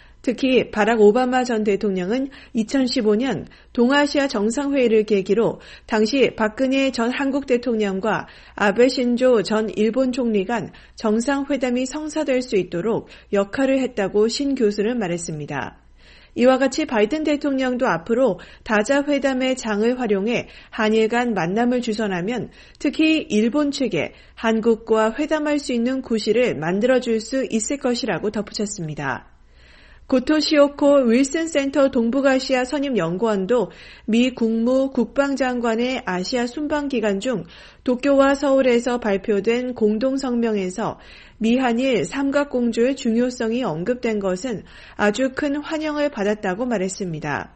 특히 바락 오바마 전 대통령은 2015년 동아시아 정상회의를 계기로 당시 박근혜 전 한국 대통령과 아베 신조 전 일본 총리 간 정상회담이 성사될 수 있도록 역할을 했다고 신 교수는 말했습니다. 이와 같이 바이든 대통령도 앞으로 다자회담의 장을 활용해 한일 간 만남을 주선하면 특히 일본 측에 한국과 회담할 수 있는 구실을 만들어줄 수 있을 것이라고 덧붙였습니다. 고토 시오코 윌슨 센터 동북아시아 선임 연구원도 미 국무 국방장관의 아시아 순방 기간 중 도쿄와 서울에서 발표된 공동성명에서 미한일 삼각공조의 중요성이 언급된 것은 아주 큰 환영을 받았다고 말했습니다.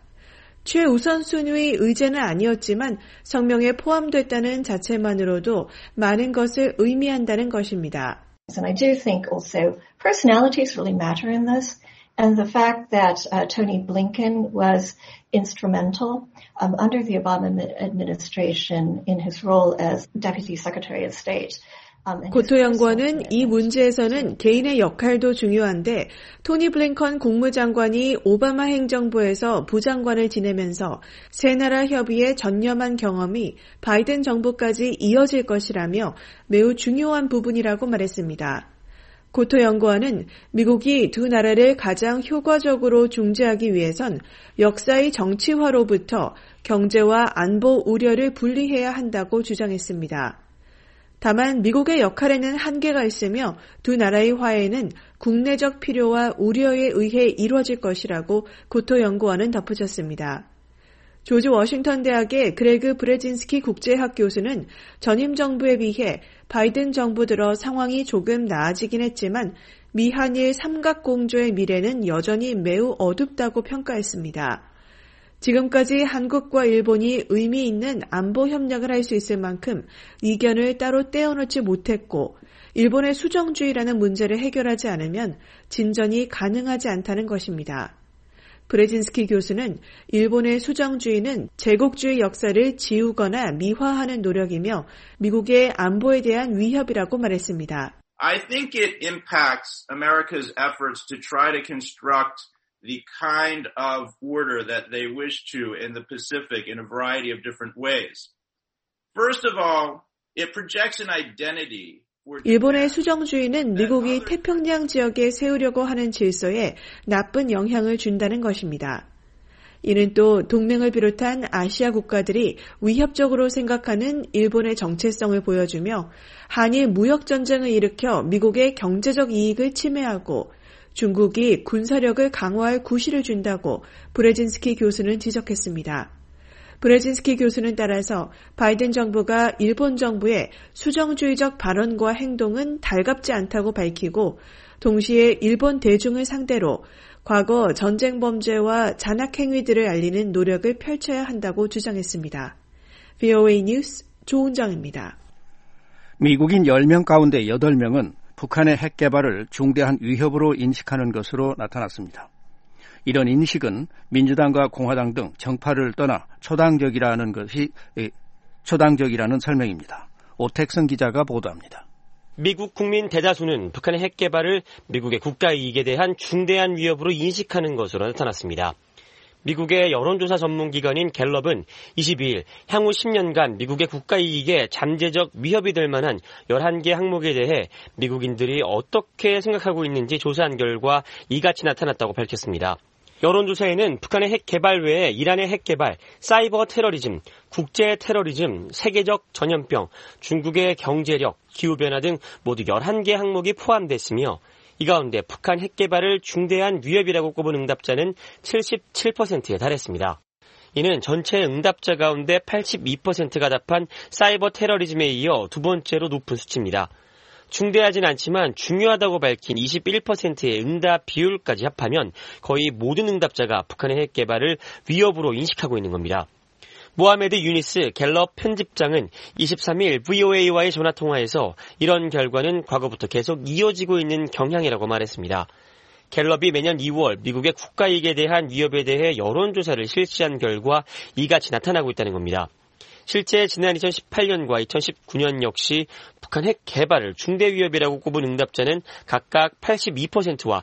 최우선순위 의제는 아니었지만 성명에 포함됐다는 자체만으로도 많은 것을 의미한다는 것입니다. And I do think also personalities really matter in this. And the fact that Tony Blinken was instrumental under the Obama administration in his role as Deputy Secretary of State. 고토 연구원은 이 문제에서는 개인의 역할도 중요한데 토니 블링컨 국무장관이 오바마 행정부에서 부장관을 지내면서 세 나라 협의에 전념한 경험이 바이든 정부까지 이어질 것이라며 매우 중요한 부분이라고 말했습니다. 고토 연구원은 미국이 두 나라를 가장 효과적으로 중재하기 위해선 역사의 정치화로부터 경제와 안보 우려를 분리해야 한다고 주장했습니다. 다만 미국의 역할에는 한계가 있으며 두 나라의 화해는 국내적 필요와 우려에 의해 이루어질 것이라고 고토 연구원은 덧붙였습니다. 조지 워싱턴 대학의 그레그 브레진스키 국제학 교수는 전임 정부에 비해 바이든 정부 들어 상황이 조금 나아지긴 했지만 미한일 삼각공조의 미래는 여전히 매우 어둡다고 평가했습니다. 지금까지 한국과 일본이 의미 있는 안보 협력을 할 수 있을 만큼 이견을 따로 떼어놓지 못했고 일본의 수정주의라는 문제를 해결하지 않으면 진전이 가능하지 않다는 것입니다. 브레진스키 교수는 일본의 수정주의는 제국주의 역사를 지우거나 미화하는 노력이며 미국의 안보에 대한 위협이라고 말했습니다. I think it impacts America's efforts to try to construct the kind of order that they wish to in the Pacific in a variety of different ways. First of all, it projects an identity. 일본의 수정주의는 미국이 태평양 지역에 세우려고 하는 질서에 나쁜 영향을 준다는 것입니다. 이는 또 동맹을 비롯한 아시아 국가들이 위협적으로 생각하는 일본의 정체성을 보여주며 한일 무역전쟁을 일으켜 미국의 경제적 이익을 침해하고 중국이 군사력을 강화할 구실을 준다고 브레진스키 교수는 지적했습니다. 브레진스키 교수는 따라서 바이든 정부가 일본 정부의 수정주의적 발언과 행동은 달갑지 않다고 밝히고 동시에 일본 대중을 상대로 과거 전쟁 범죄와 잔악 행위들을 알리는 노력을 펼쳐야 한다고 주장했습니다. VOA 뉴스 조은정입니다. 미국인 10명 가운데 8명은 북한의 핵 개발을 중대한 위협으로 인식하는 것으로 나타났습니다. 이런 인식은 민주당과 공화당 등 정파를 떠나 초당적이라는 설명입니다. 오택선 기자가 보도합니다. 미국 국민 대다수는 북한의 핵 개발을 미국의 국가 이익에 대한 중대한 위협으로 인식하는 것으로 나타났습니다. 미국의 여론조사 전문기관인 갤럽은 22일 향후 10년간 미국의 국가 이익에 잠재적 위협이 될 만한 11개 항목에 대해 미국인들이 어떻게 생각하고 있는지 조사한 결과 이같이 나타났다고 밝혔습니다. 여론조사에는 북한의 핵 개발 외에 이란의 핵 개발, 사이버 테러리즘, 국제 테러리즘, 세계적 전염병, 중국의 경제력, 기후변화 등 모두 11개 항목이 포함됐으며 이 가운데 북한 핵 개발을 중대한 위협이라고 꼽은 응답자는 77%에 달했습니다. 이는 전체 응답자 가운데 82%가 답한 사이버 테러리즘에 이어 두 번째로 높은 수치입니다. 중대하진 않지만 중요하다고 밝힌 21%의 응답 비율까지 합하면 거의 모든 응답자가 북한의 핵 개발을 위협으로 인식하고 있는 겁니다. 모하메드 유니스 갤럽 편집장은 23일 VOA와의 전화통화에서 이런 결과는 과거부터 계속 이어지고 있는 경향이라고 말했습니다. 갤럽이 매년 2월 미국의 국가 이익에 대한 위협에 대해 여론조사를 실시한 결과 이같이 나타나고 있다는 겁니다. 실제 지난 2018년과 2019년 역시 북한 핵 개발을 중대 위협이라고 꼽은 응답자는 각각 82%와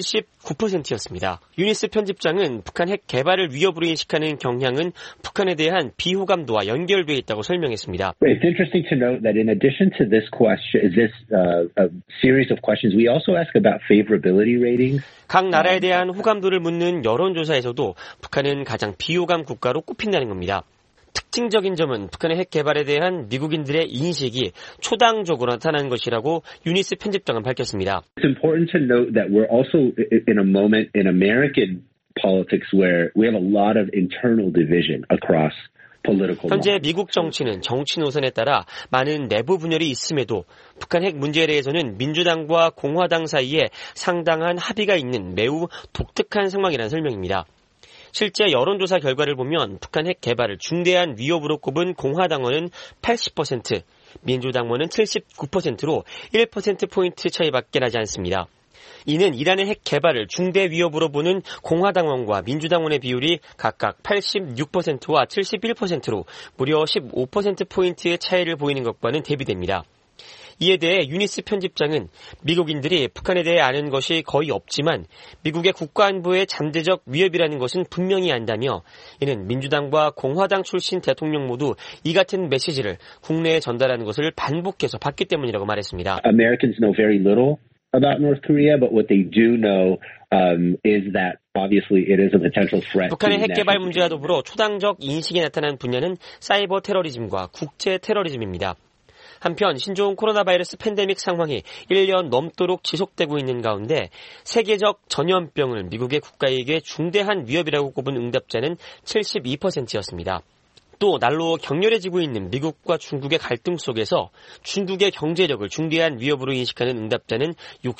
79%였습니다. 유니스 편집장은 북한 핵 개발을 위협으로 인식하는 경향은 북한에 대한 비호감도와 연결되어 있다고 설명했습니다. It's interesting to note that in addition to this question, this a series of questions, we also ask about favorability ratings. 각 나라에 대한 호감도를 묻는 여론조사에서도 북한은 가장 비호감 국가로 꼽힌다는 겁니다. 특징적인 점은 북한의 핵 개발에 대한 미국인들의 인식이 초당적으로 나타난 것이라고 유니스 편집장은 밝혔습니다. It's important to note that we're also in a moment in American politics where we have a lot of internal division across political. 현재 미국 정치는 정치 노선에 따라 많은 내부 분열이 있음에도 북한 핵 문제에 대해서는 민주당과 공화당 사이에 상당한 합의가 있는 매우 독특한 상황이라는 설명입니다. 실제 여론조사 결과를 보면 북한 핵 개발을 중대한 위협으로 꼽은 공화당원은 80%, 민주당원은 79%로 1%포인트 차이밖에 나지 않습니다. 이는 이란의 핵 개발을 중대 위협으로 보는 공화당원과 민주당원의 비율이 각각 86%와 71%로 무려 15%포인트의 차이를 보이는 것과는 대비됩니다. 이에 대해 유니스 편집장은 미국인들이 북한에 대해 아는 것이 거의 없지만 미국의 국가안보의 잠재적 위협이라는 것은 분명히 안다며 이는 민주당과 공화당 출신 대통령 모두 이 같은 메시지를 국내에 전달하는 것을 반복해서 봤기 때문이라고 말했습니다. Americans know very little about North Korea, but what they do know is that obviously it is a potential threat. 북한의 핵 개발 문제와 더불어 초당적 인식이 나타난 분야는 사이버 테러리즘과 국제 테러리즘입니다. 한편 신종 코로나 바이러스 팬데믹 상황이 1년 넘도록 지속되고 있는 가운데 세계적 전염병을 미국의 국가이익에 중대한 위협이라고 꼽은 응답자는 72%였습니다. 또 날로 격렬해지고 있는 미국과 중국의 갈등 속에서 중국의 경제력을 중대한 위협으로 인식하는 응답자는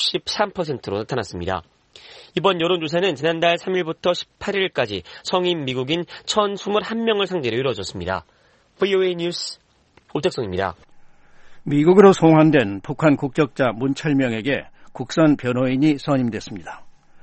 63%로 나타났습니다. 이번 여론조사는 지난달 3일부터 18일까지 성인 미국인 1,021명을 상대로 이루어졌습니다. VOA 뉴스 오택성입니다. 미국으로 송환된 북한 국적자 문철명에게 국선 변호인이 선임됐습니다.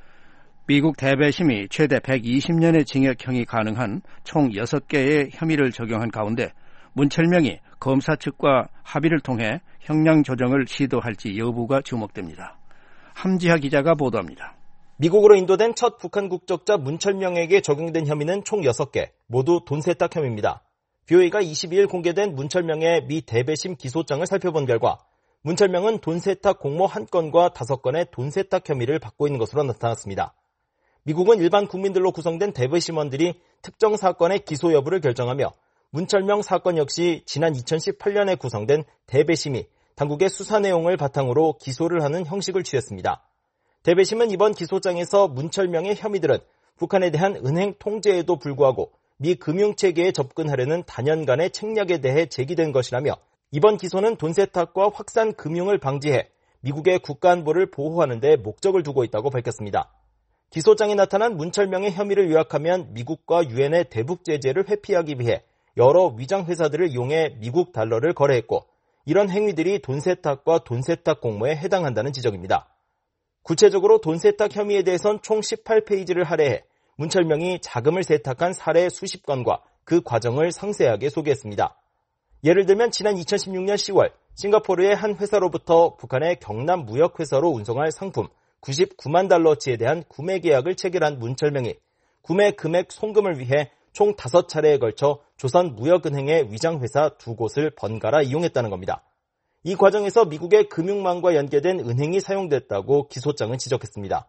미국 대배심이 최대 120년의 징역형이 가능한 총 6개의 혐의를 적용한 가운데 문철명이 검사 측과 합의를 통해 형량 조정을 시도할지 여부가 주목됩니다. 함지하 기자가 보도합니다. 미국으로 인도된 첫 북한 국적자 문철명에게 적용된 혐의는 총 6개, 모두 돈 세탁 혐의입니다. VOA가 22일 공개된 문철명의 미 대배심 기소장을 살펴본 결과 문철명은 돈 세탁 공모 1건과 5건의 돈 세탁 혐의를 받고 있는 것으로 나타났습니다. 미국은 일반 국민들로 구성된 대배심원들이 특정 사건의 기소 여부를 결정하며 문철명 사건 역시 지난 2018년에 구성된 대배심이 당국의 수사 내용을 바탕으로 기소를 하는 형식을 취했습니다. 대배심은 이번 기소장에서 문철명의 혐의들은 북한에 대한 은행 통제에도 불구하고 미 금융체계에 접근하려는 단연간의 책략에 대해 제기된 것이라며 이번 기소는 돈 세탁과 확산 금융을 방지해 미국의 국가안보를 보호하는 데 목적을 두고 있다고 밝혔습니다. 기소장에 나타난 문철명의 혐의를 요약하면 미국과 유엔의 대북 제재를 회피하기 위해 여러 위장 회사들을 이용해 미국 달러를 거래했고 이런 행위들이 돈 세탁과 돈 세탁 공모에 해당한다는 지적입니다. 구체적으로 돈 세탁 혐의에 대해선 총 18페이지를 할애해 문철명이 자금을 세탁한 사례 수십 건과 그 과정을 상세하게 소개했습니다. 예를 들면 지난 2016년 10월 싱가포르의 한 회사로부터 북한의 경남 무역회사로 운송할 상품 99만 달러치에 대한 구매 계약을 체결한 문철명이 구매 금액 송금을 위해 총 5차례에 걸쳐 조선무역은행의 위장회사 2곳을 번갈아 이용했다는 겁니다. 이 과정에서 미국의 금융망과 연계된 은행이 사용됐다고 기소장은 지적했습니다.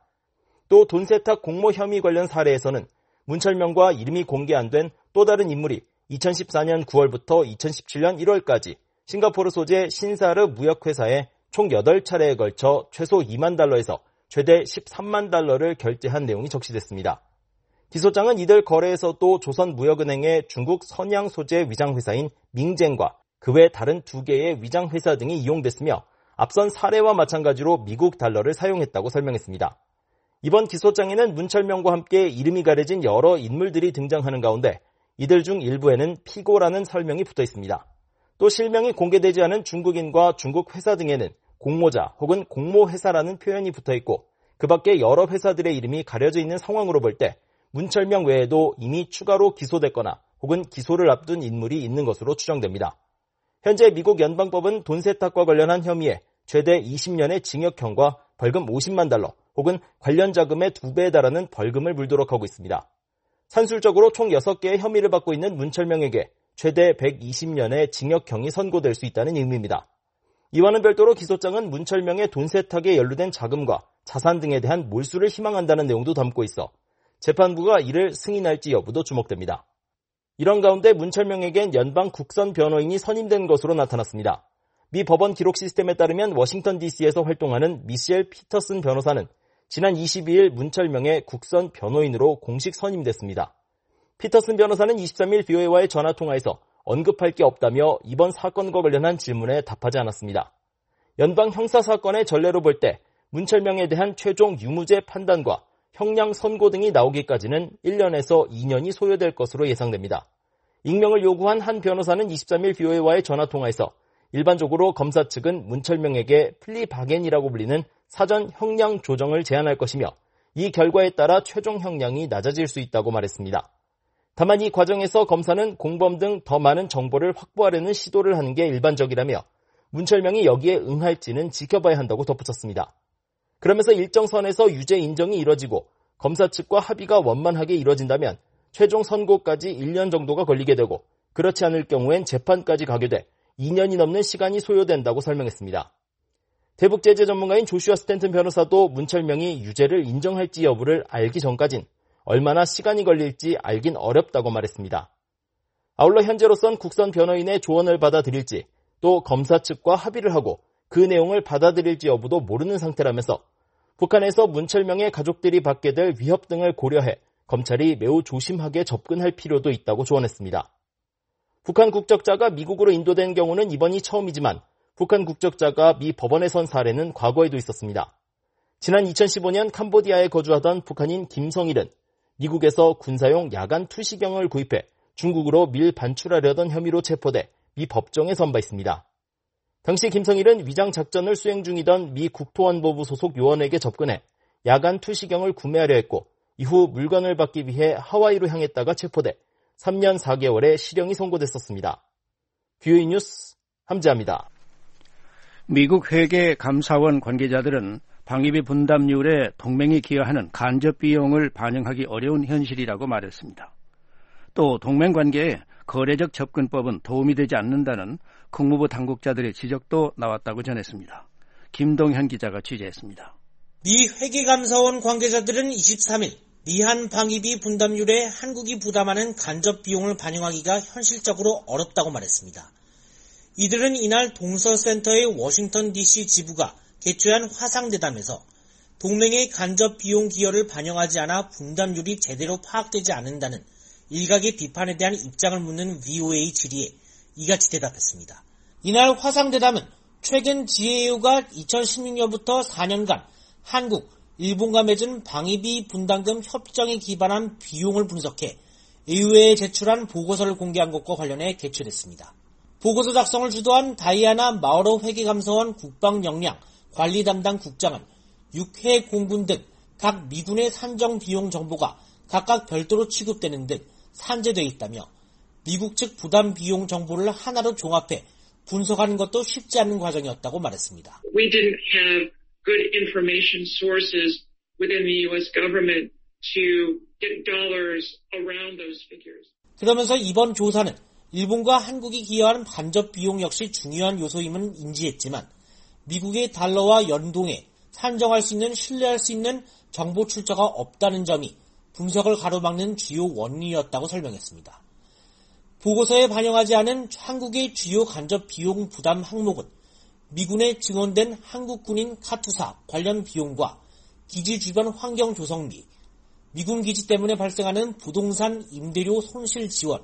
또 돈 세탁 공모 혐의 관련 사례에서는 문철명과 이름이 공개 안 된 또 다른 인물이 2014년 9월부터 2017년 1월까지 싱가포르 소재 신사르 무역회사에 총 8차례에 걸쳐 최소 2만 달러에서 최대 13만 달러를 결제한 내용이 적시됐습니다. 기소장은 이들 거래에서도 조선무역은행의 중국 선양 소재 위장회사인 밍젠과 그 외 다른 2개의 위장회사 등이 이용됐으며 앞선 사례와 마찬가지로 미국 달러를 사용했다고 설명했습니다. 이번 기소장에는 문철명과 함께 이름이 가려진 여러 인물들이 등장하는 가운데 이들 중 일부에는 피고라는 설명이 붙어 있습니다. 또 실명이 공개되지 않은 중국인과 중국 회사 등에는 공모자 혹은 공모회사라는 표현이 붙어 있고 그 밖에 여러 회사들의 이름이 가려져 있는 상황으로 볼 때 문철명 외에도 이미 추가로 기소됐거나 혹은 기소를 앞둔 인물이 있는 것으로 추정됩니다. 현재 미국 연방법은 돈 세탁과 관련한 혐의에 최대 20년의 징역형과 벌금 50만 달러 혹은 관련 자금의 2배에 달하는 벌금을 물도록 하고 있습니다. 산술적으로 총 6개의 혐의를 받고 있는 문철명에게 최대 120년의 징역형이 선고될 수 있다는 의미입니다. 이와는 별도로 기소장은 문철명의 돈 세탁에 연루된 자금과 자산 등에 대한 몰수를 희망한다는 내용도 담고 있어 재판부가 이를 승인할지 여부도 주목됩니다. 이런 가운데 문철명에겐 연방 국선 변호인이 선임된 것으로 나타났습니다. 미 법원 기록 시스템에 따르면 워싱턴 DC에서 활동하는 미셸 피터슨 변호사는 지난 22일 문철명의 국선 변호인으로 공식 선임됐습니다. 피터슨 변호사는 23일 VOA와의 전화통화에서 언급할 게 없다며 이번 사건과 관련한 질문에 답하지 않았습니다. 연방 형사사건의 전례로 볼 때 문철명에 대한 최종 유무죄 판단과 형량 선고 등이 나오기까지는 1년에서 2년이 소요될 것으로 예상됩니다. 익명을 요구한 한 변호사는 23일 VOA와의 전화통화에서 일반적으로 검사 측은 문철명에게 플리 바겐이라고 불리는 사전 형량 조정을 제안할 것이며 이 결과에 따라 최종 형량이 낮아질 수 있다고 말했습니다. 다만 이 과정에서 검사는 공범 등 더 많은 정보를 확보하려는 시도를 하는 게 일반적이라며 문철명이 여기에 응할지는 지켜봐야 한다고 덧붙였습니다. 그러면서 일정 선에서 유죄 인정이 이뤄지고 검사 측과 합의가 원만하게 이뤄진다면 최종 선고까지 1년 정도가 걸리게 되고 그렇지 않을 경우엔 재판까지 가게 돼 2년이 넘는 시간이 소요된다고 설명했습니다. 대북제재 전문가인 조슈아 스탠튼 변호사도 문철명이 유죄를 인정할지 여부를 알기 전까진 얼마나 시간이 걸릴지 알긴 어렵다고 말했습니다. 아울러 현재로선 국선 변호인의 조언을 받아들일지 또 검사 측과 합의를 하고 그 내용을 받아들일지 여부도 모르는 상태라면서 북한에서 문철명의 가족들이 받게 될 위협 등을 고려해 검찰이 매우 조심하게 접근할 필요도 있다고 조언했습니다. 북한 국적자가 미국으로 인도된 경우는 이번이 처음이지만 북한 국적자가 미 법원에 선 사례는 과거에도 있었습니다. 지난 2015년 캄보디아에 거주하던 북한인 김성일은 미국에서 군사용 야간 투시경을 구입해 중국으로 밀 반출하려던 혐의로 체포돼 미 법정에 선 바 있습니다. 당시 김성일은 위장 작전을 수행 중이던 미 국토안보부 소속 요원에게 접근해 야간 투시경을 구매하려 했고 이후 물건을 받기 위해 하와이로 향했다가 체포돼 3년 4개월의 실형이 선고됐었습니다. VOA 뉴스 함재합니다. 미국 회계감사원 관계자들은 방위비 분담률에 동맹이 기여하는 간접 비용을 반영하기 어려운 현실이라고 말했습니다. 또 동맹 관계에 거래적 접근법은 도움이 되지 않는다는 국무부 당국자들의 지적도 나왔다고 전했습니다. 김동현 기자가 취재했습니다. 미 회계감사원 관계자들은 23일 미한 방위비 분담률에 한국이 부담하는 간접 비용을 반영하기가 현실적으로 어렵다고 말했습니다. 이들은 이날 동서센터의 워싱턴 DC 지부가 개최한 화상대담에서 동맹의 간접 비용 기여를 반영하지 않아 분담률이 제대로 파악되지 않는다는 일각의 비판에 대한 입장을 묻는 VOA 질의에 이같이 대답했습니다. 이날 화상대담은 최근 GAO가 2016년부터 4년간 한국, 일본과 맺은 방위비 분담금 협정에 기반한 비용을 분석해 의회에 제출한 보고서를 공개한 것과 관련해 개최됐습니다. 보고서 작성을 주도한 다이아나 마우로 회계감사원 국방역량 관리 담당 국장은 6회 공군 등 각 미군의 산정 비용 정보가 각각 별도로 취급되는 등 산재되어 있다며 미국 측 부담 비용 정보를 하나로 종합해 분석하는 것도 쉽지 않은 과정이었다고 말했습니다. We didn't have good information sources within the U.S. government to get dollars around those figures. 그러면서 이번 조사는 일본과 한국이 기여하는 간접 비용 역시 중요한 요소임은 인지했지만 미국의 달러와 연동해 산정할 수 있는 신뢰할 수 있는 정보 출처가 없다는 점이 분석을 가로막는 주요 원인이었다고 설명했습니다. 보고서에 반영하지 않은 한국의 주요 간접 비용 부담 항목은 미군에 증원된 한국군인 카투사 관련 비용과 기지 주변 환경 조성비, 미군 기지 때문에 발생하는 부동산 임대료 손실 지원,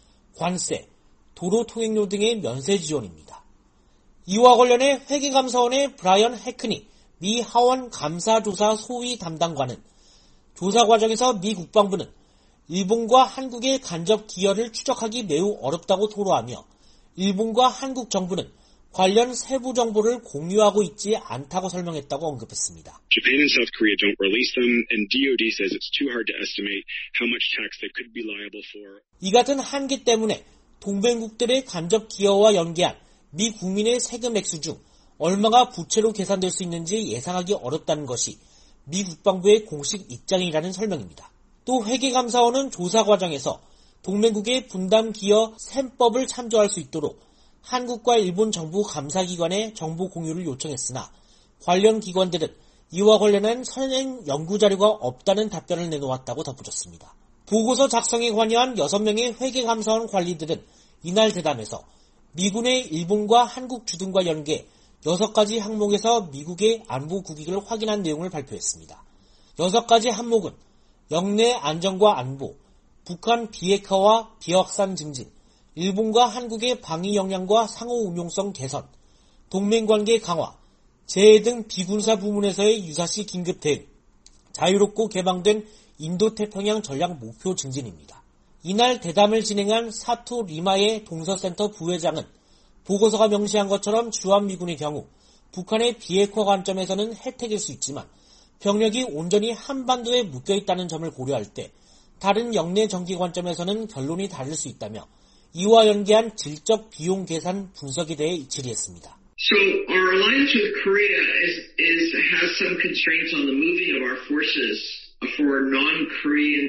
관세, 도로 통행료 등의 면세 지원입니다. 이와 관련해 회계감사원의 브라이언 해크니 미 하원 감사조사 소위 담당관은 조사 과정에서 미 국방부는 일본과 한국의 간접 기여를 추적하기 매우 어렵다고 토로하며 일본과 한국 정부는 관련 세부 정보를 공유하고 있지 않다고 설명했다고 언급했습니다. Japan and South Korea don't release them, and DoD says it's too hard to estimate how much tax they could be liable for. 이 같은 한계 때문에 동맹국들의 간접 기여와 연계한 미 국민의 세금 액수 중 얼마가 부채로 계산될 수 있는지 예상하기 어렵다는 것이 미 국방부의 공식 입장이라는 설명입니다. 또 회계감사원은 조사 과정에서 동맹국의 분담 기여 셈법을 참조할 수 있도록 한국과 일본 정부 감사기관에 정보 공유를 요청했으나 관련 기관들은 이와 관련한 선행 연구자료가 없다는 답변을 내놓았다고 덧붙였습니다. 보고서 작성에 관여한 6명의 회계감사원 관리들은 이날 대담에서 미군의 일본과 한국 주둔과 연계 6가지 항목에서 미국의 안보 국익을 확인한 내용을 발표했습니다. 6가지 항목은 영내 안정과 안보, 북한 비핵화와 비확산 증진, 일본과 한국의 방위 역량과 상호 운용성 개선, 동맹관계 강화, 재해 등 비군사 부문에서의 유사시 긴급 대응, 자유롭고 개방된 인도태평양 전략 목표 증진입니다. 이날 대담을 진행한 사토 리마의 동서센터 부회장은 보고서가 명시한 것처럼 주한미군의 경우 북한의 비핵화 관점에서는 혜택일 수 있지만 병력이 온전히 한반도에 묶여있다는 점을 고려할 때 다른 영내 정기 관점에서는 결론이 다를 수 있다며 이와 연계한 질적 비용 계산 분석에 대해 질의했습니다. So our alliance with Korea has some constraints on the moving of our forces for non-Korean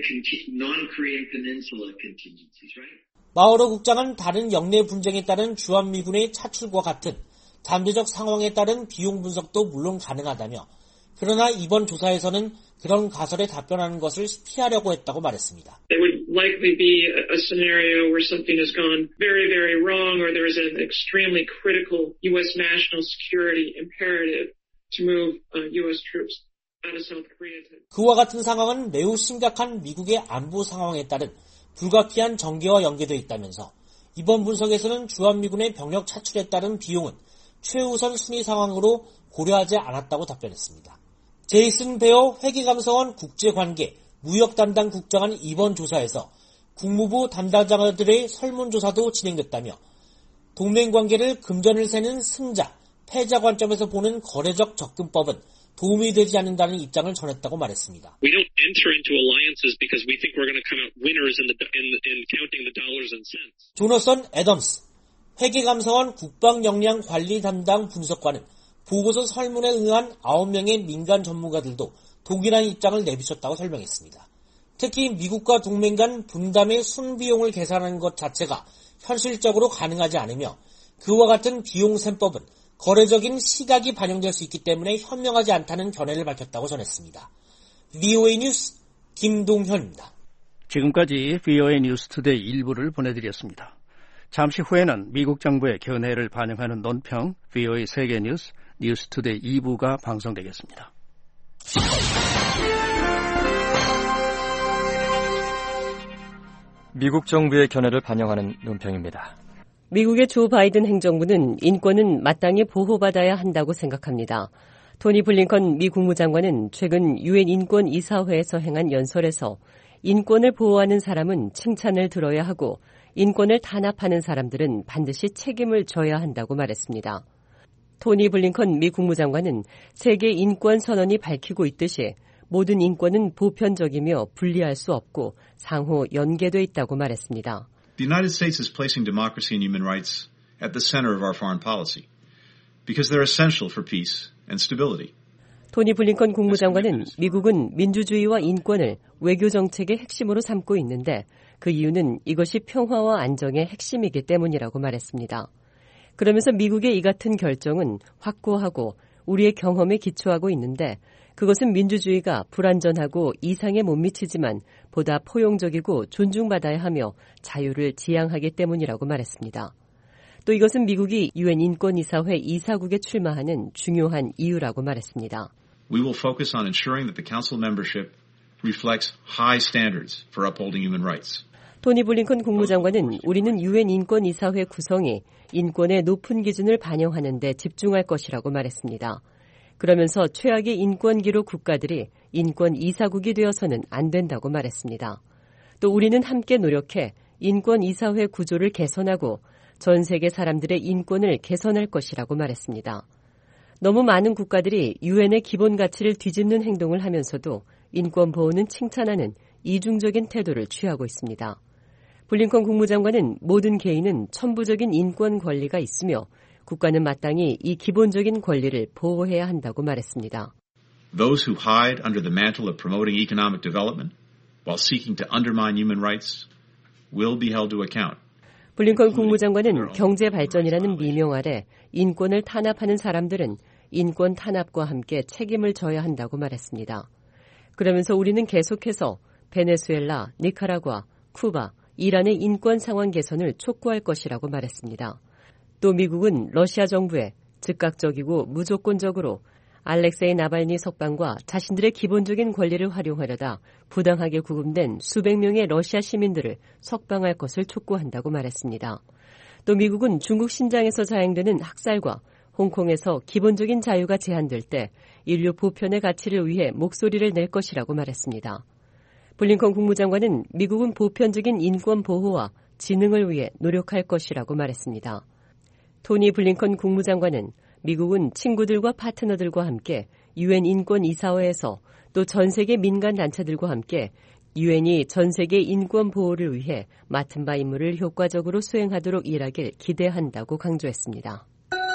peninsula contingencies, right? 마오로 국장은 다른 영내 분쟁에 따른 주한미군의 차출과 같은 잠재적 상황에 따른 비용 분석도 물론 가능하다며 그러나 이번 조사에서는 그런 가설에 답변하는 것을 피하려고 했다고 말했습니다. There would likely be a scenario where something has gone very, very wrong or there is an extremely critical U.S. national security imperative to move U.S. troops out of South Korea. 그와 같은 상황은 매우 심각한 미국의 안보 상황에 따른 불가피한 전개와 연계되어 있다면서 이번 분석에서는 주한미군의 병력 차출에 따른 비용은 최우선 순위 상황으로 고려하지 않았다고 답변했습니다. 제이슨 베어 회계감사원 국제관계 무역 담당 국장은 이번 조사에서 국무부 담당자들의 설문조사도 진행됐다며 동맹관계를 금전을 세는 승자, 패자 관점에서 보는 거래적 접근법은 도움이 되지 않는다는 입장을 전했다고 말했습니다. We don't enter into alliances because we think we're going to come out winners in counting the dollars and cents. 조너선 애덤스 회계감사원 국방역량 관리 담당 분석관은 보고서 설문에 응한 9명의 민간 전문가들도 동일한 입장을 내비쳤다고 설명했습니다. 특히 미국과 동맹 간 분담의 순비용을 계산하는 것 자체가 현실적으로 가능하지 않으며 그와 같은 비용 셈법은 거래적인 시각이 반영될 수 있기 때문에 현명하지 않다는 견해를 밝혔다고 전했습니다. VOA 뉴스 김동현입니다. 지금까지 VOA 뉴스투데이 일부를 보내드렸습니다. 잠시 후에는 미국 정부의 견해를 반영하는 논평 VOA 세계뉴스 뉴스투데이 2부가 방송되겠습니다. 미국 정부의 견해를 반영하는 논평입니다. 미국의 조 바이든 행정부는 인권은 마땅히 보호받아야 한다고 생각합니다. 토니 블링컨 미 국무장관은 최근 유엔 인권이사회에서 행한 연설에서 인권을 보호하는 사람은 칭찬을 들어야 하고 인권을 탄압하는 사람들은 반드시 책임을 져야 한다고 말했습니다. 토니 블링컨 미 국무장관은 세계 인권 선언이 밝히고 있듯이 모든 인권은 보편적이며 분리할 수 없고 상호 연계돼 있다고 말했습니다. The United States is placing democracy and human rights at the center of our foreign policy because they're essential for peace and stability. 토니 블링컨 국무장관은 미국은 민주주의와 인권을 외교 정책의 핵심으로 삼고 있는데 그 이유는 이것이 평화와 안정의 핵심이기 때문이라고 말했습니다. 그러면서 미국의 이 같은 결정은 확고하고 우리의 경험에 기초하고 있는데 그것은 민주주의가 불완전하고 이상에 못 미치지만 보다 포용적이고 존중받아야 하며 자유를 지향하기 때문이라고 말했습니다. 또 이것은 미국이 유엔 인권이사회 이사국에 출마하는 중요한 이유라고 말했습니다. We will focus on ensuring that the council membership reflects high standards for upholding human rights. 토니 블링컨 국무장관은 우리는 유엔 인권이사회 구성이 인권의 높은 기준을 반영하는 데 집중할 것이라고 말했습니다. 그러면서 최악의 인권 기록 국가들이 인권 이사국이 되어서는 안 된다고 말했습니다. 또 우리는 함께 노력해 인권 이사회 구조를 개선하고 전 세계 사람들의 인권을 개선할 것이라고 말했습니다. 너무 많은 국가들이 유엔의 기본 가치를 뒤집는 행동을 하면서도 인권 보호는 칭찬하는 이중적인 태도를 취하고 있습니다. 블링컨 국무장관은 모든 개인은 천부적인 인권 권리가 있으며 국가는 마땅히 이 기본적인 권리를 보호해야 한다고 말했습니다. Those who hide under the mantle of promoting economic development while seeking to undermine human rights will be held to account. 블링컨 국무장관은 경제 발전이라는 미명 아래 인권을 탄압하는 사람들은 인권 탄압과 함께 책임을 져야 한다고 말했습니다. 그러면서 우리는 계속해서 베네수엘라, 니카라과, 쿠바, 이란의 인권 상황 개선을 촉구할 것이라고 말했습니다. 또 미국은 러시아 정부에 즉각적이고 무조건적으로 알렉세이 나발니 석방과 자신들의 기본적인 권리를 활용하려다 부당하게 구금된 수백 명의 러시아 시민들을 석방할 것을 촉구한다고 말했습니다. 또 미국은 중국 신장에서 자행되는 학살과 홍콩에서 기본적인 자유가 제한될 때 인류 보편의 가치를 위해 목소리를 낼 것이라고 말했습니다. 블링컨 국무장관은 미국은 보편적인 인권 보호와 진흥을 위해 노력할 것이라고 말했습니다. 토니 블링컨 국무장관은 미국은 친구들과 파트너들과 함께 유엔 인권이사회에서 또 전 세계 민간 단체들과 함께 유엔이 전 세계 인권 보호를 위해 맡은 바 임무를 효과적으로 수행하도록 일하길 기대한다고 강조했습니다.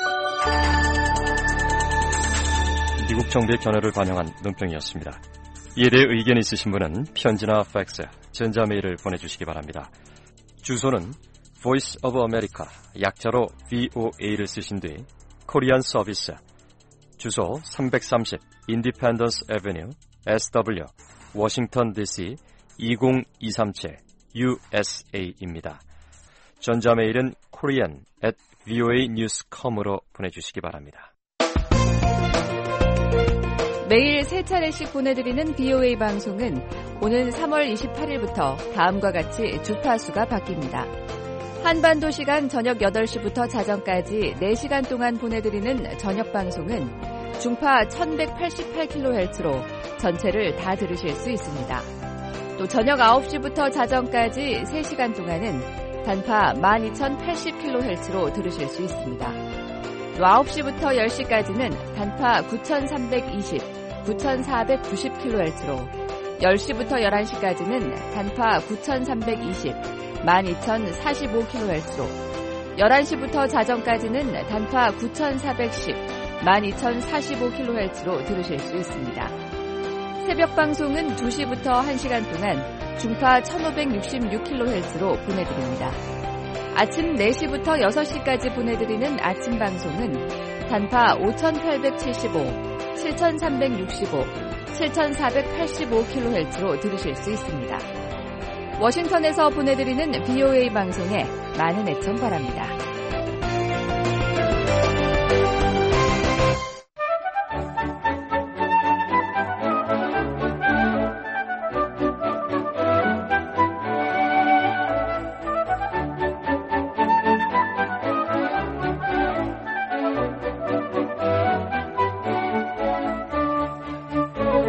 미국 정부의 견해를 반영한 논평이었습니다. 이에 대해 의견 있으신 분은 편지나 팩스, 전자메일을 보내주시기 바랍니다. 주소는 Voice of America, 약자로 VOA를 쓰신 뒤 코리안 서비스, 주소 330 Independence Avenue, SW, 워싱턴 DC 20237 USA입니다. 전자메일은 korean@voanews.com으로 보내주시기 바랍니다. 매일 3차례씩 보내드리는 BOA 방송은 오는 3월 28일부터 다음과 같이 주파수가 바뀝니다. 한반도 시간 저녁 8시부터 자정까지 4시간 동안 보내드리는 저녁 방송은 중파 1188kHz로 전체를 다 들으실 수 있습니다. 또 저녁 9시부터 자정까지 3시간 동안은 단파 12080kHz로 들으실 수 있습니다. 또 9시부터 10시까지는 단파 9320, 9490kHz로 10시부터 11시까지는 단파 9320, 12045kHz로 11시부터 자정까지는 단파 9410, 12045kHz로 들으실 수 있습니다. 새벽 방송은 2시부터 1시간 동안 중파 1566kHz로 보내드립니다. 아침 4시부터 6시까지 보내드리는 아침 방송은 단파 5875, 7365, 7485kHz로 들으실 수 있습니다. 워싱턴에서 보내드리는 BOA 방송에 많은 애청 바랍니다.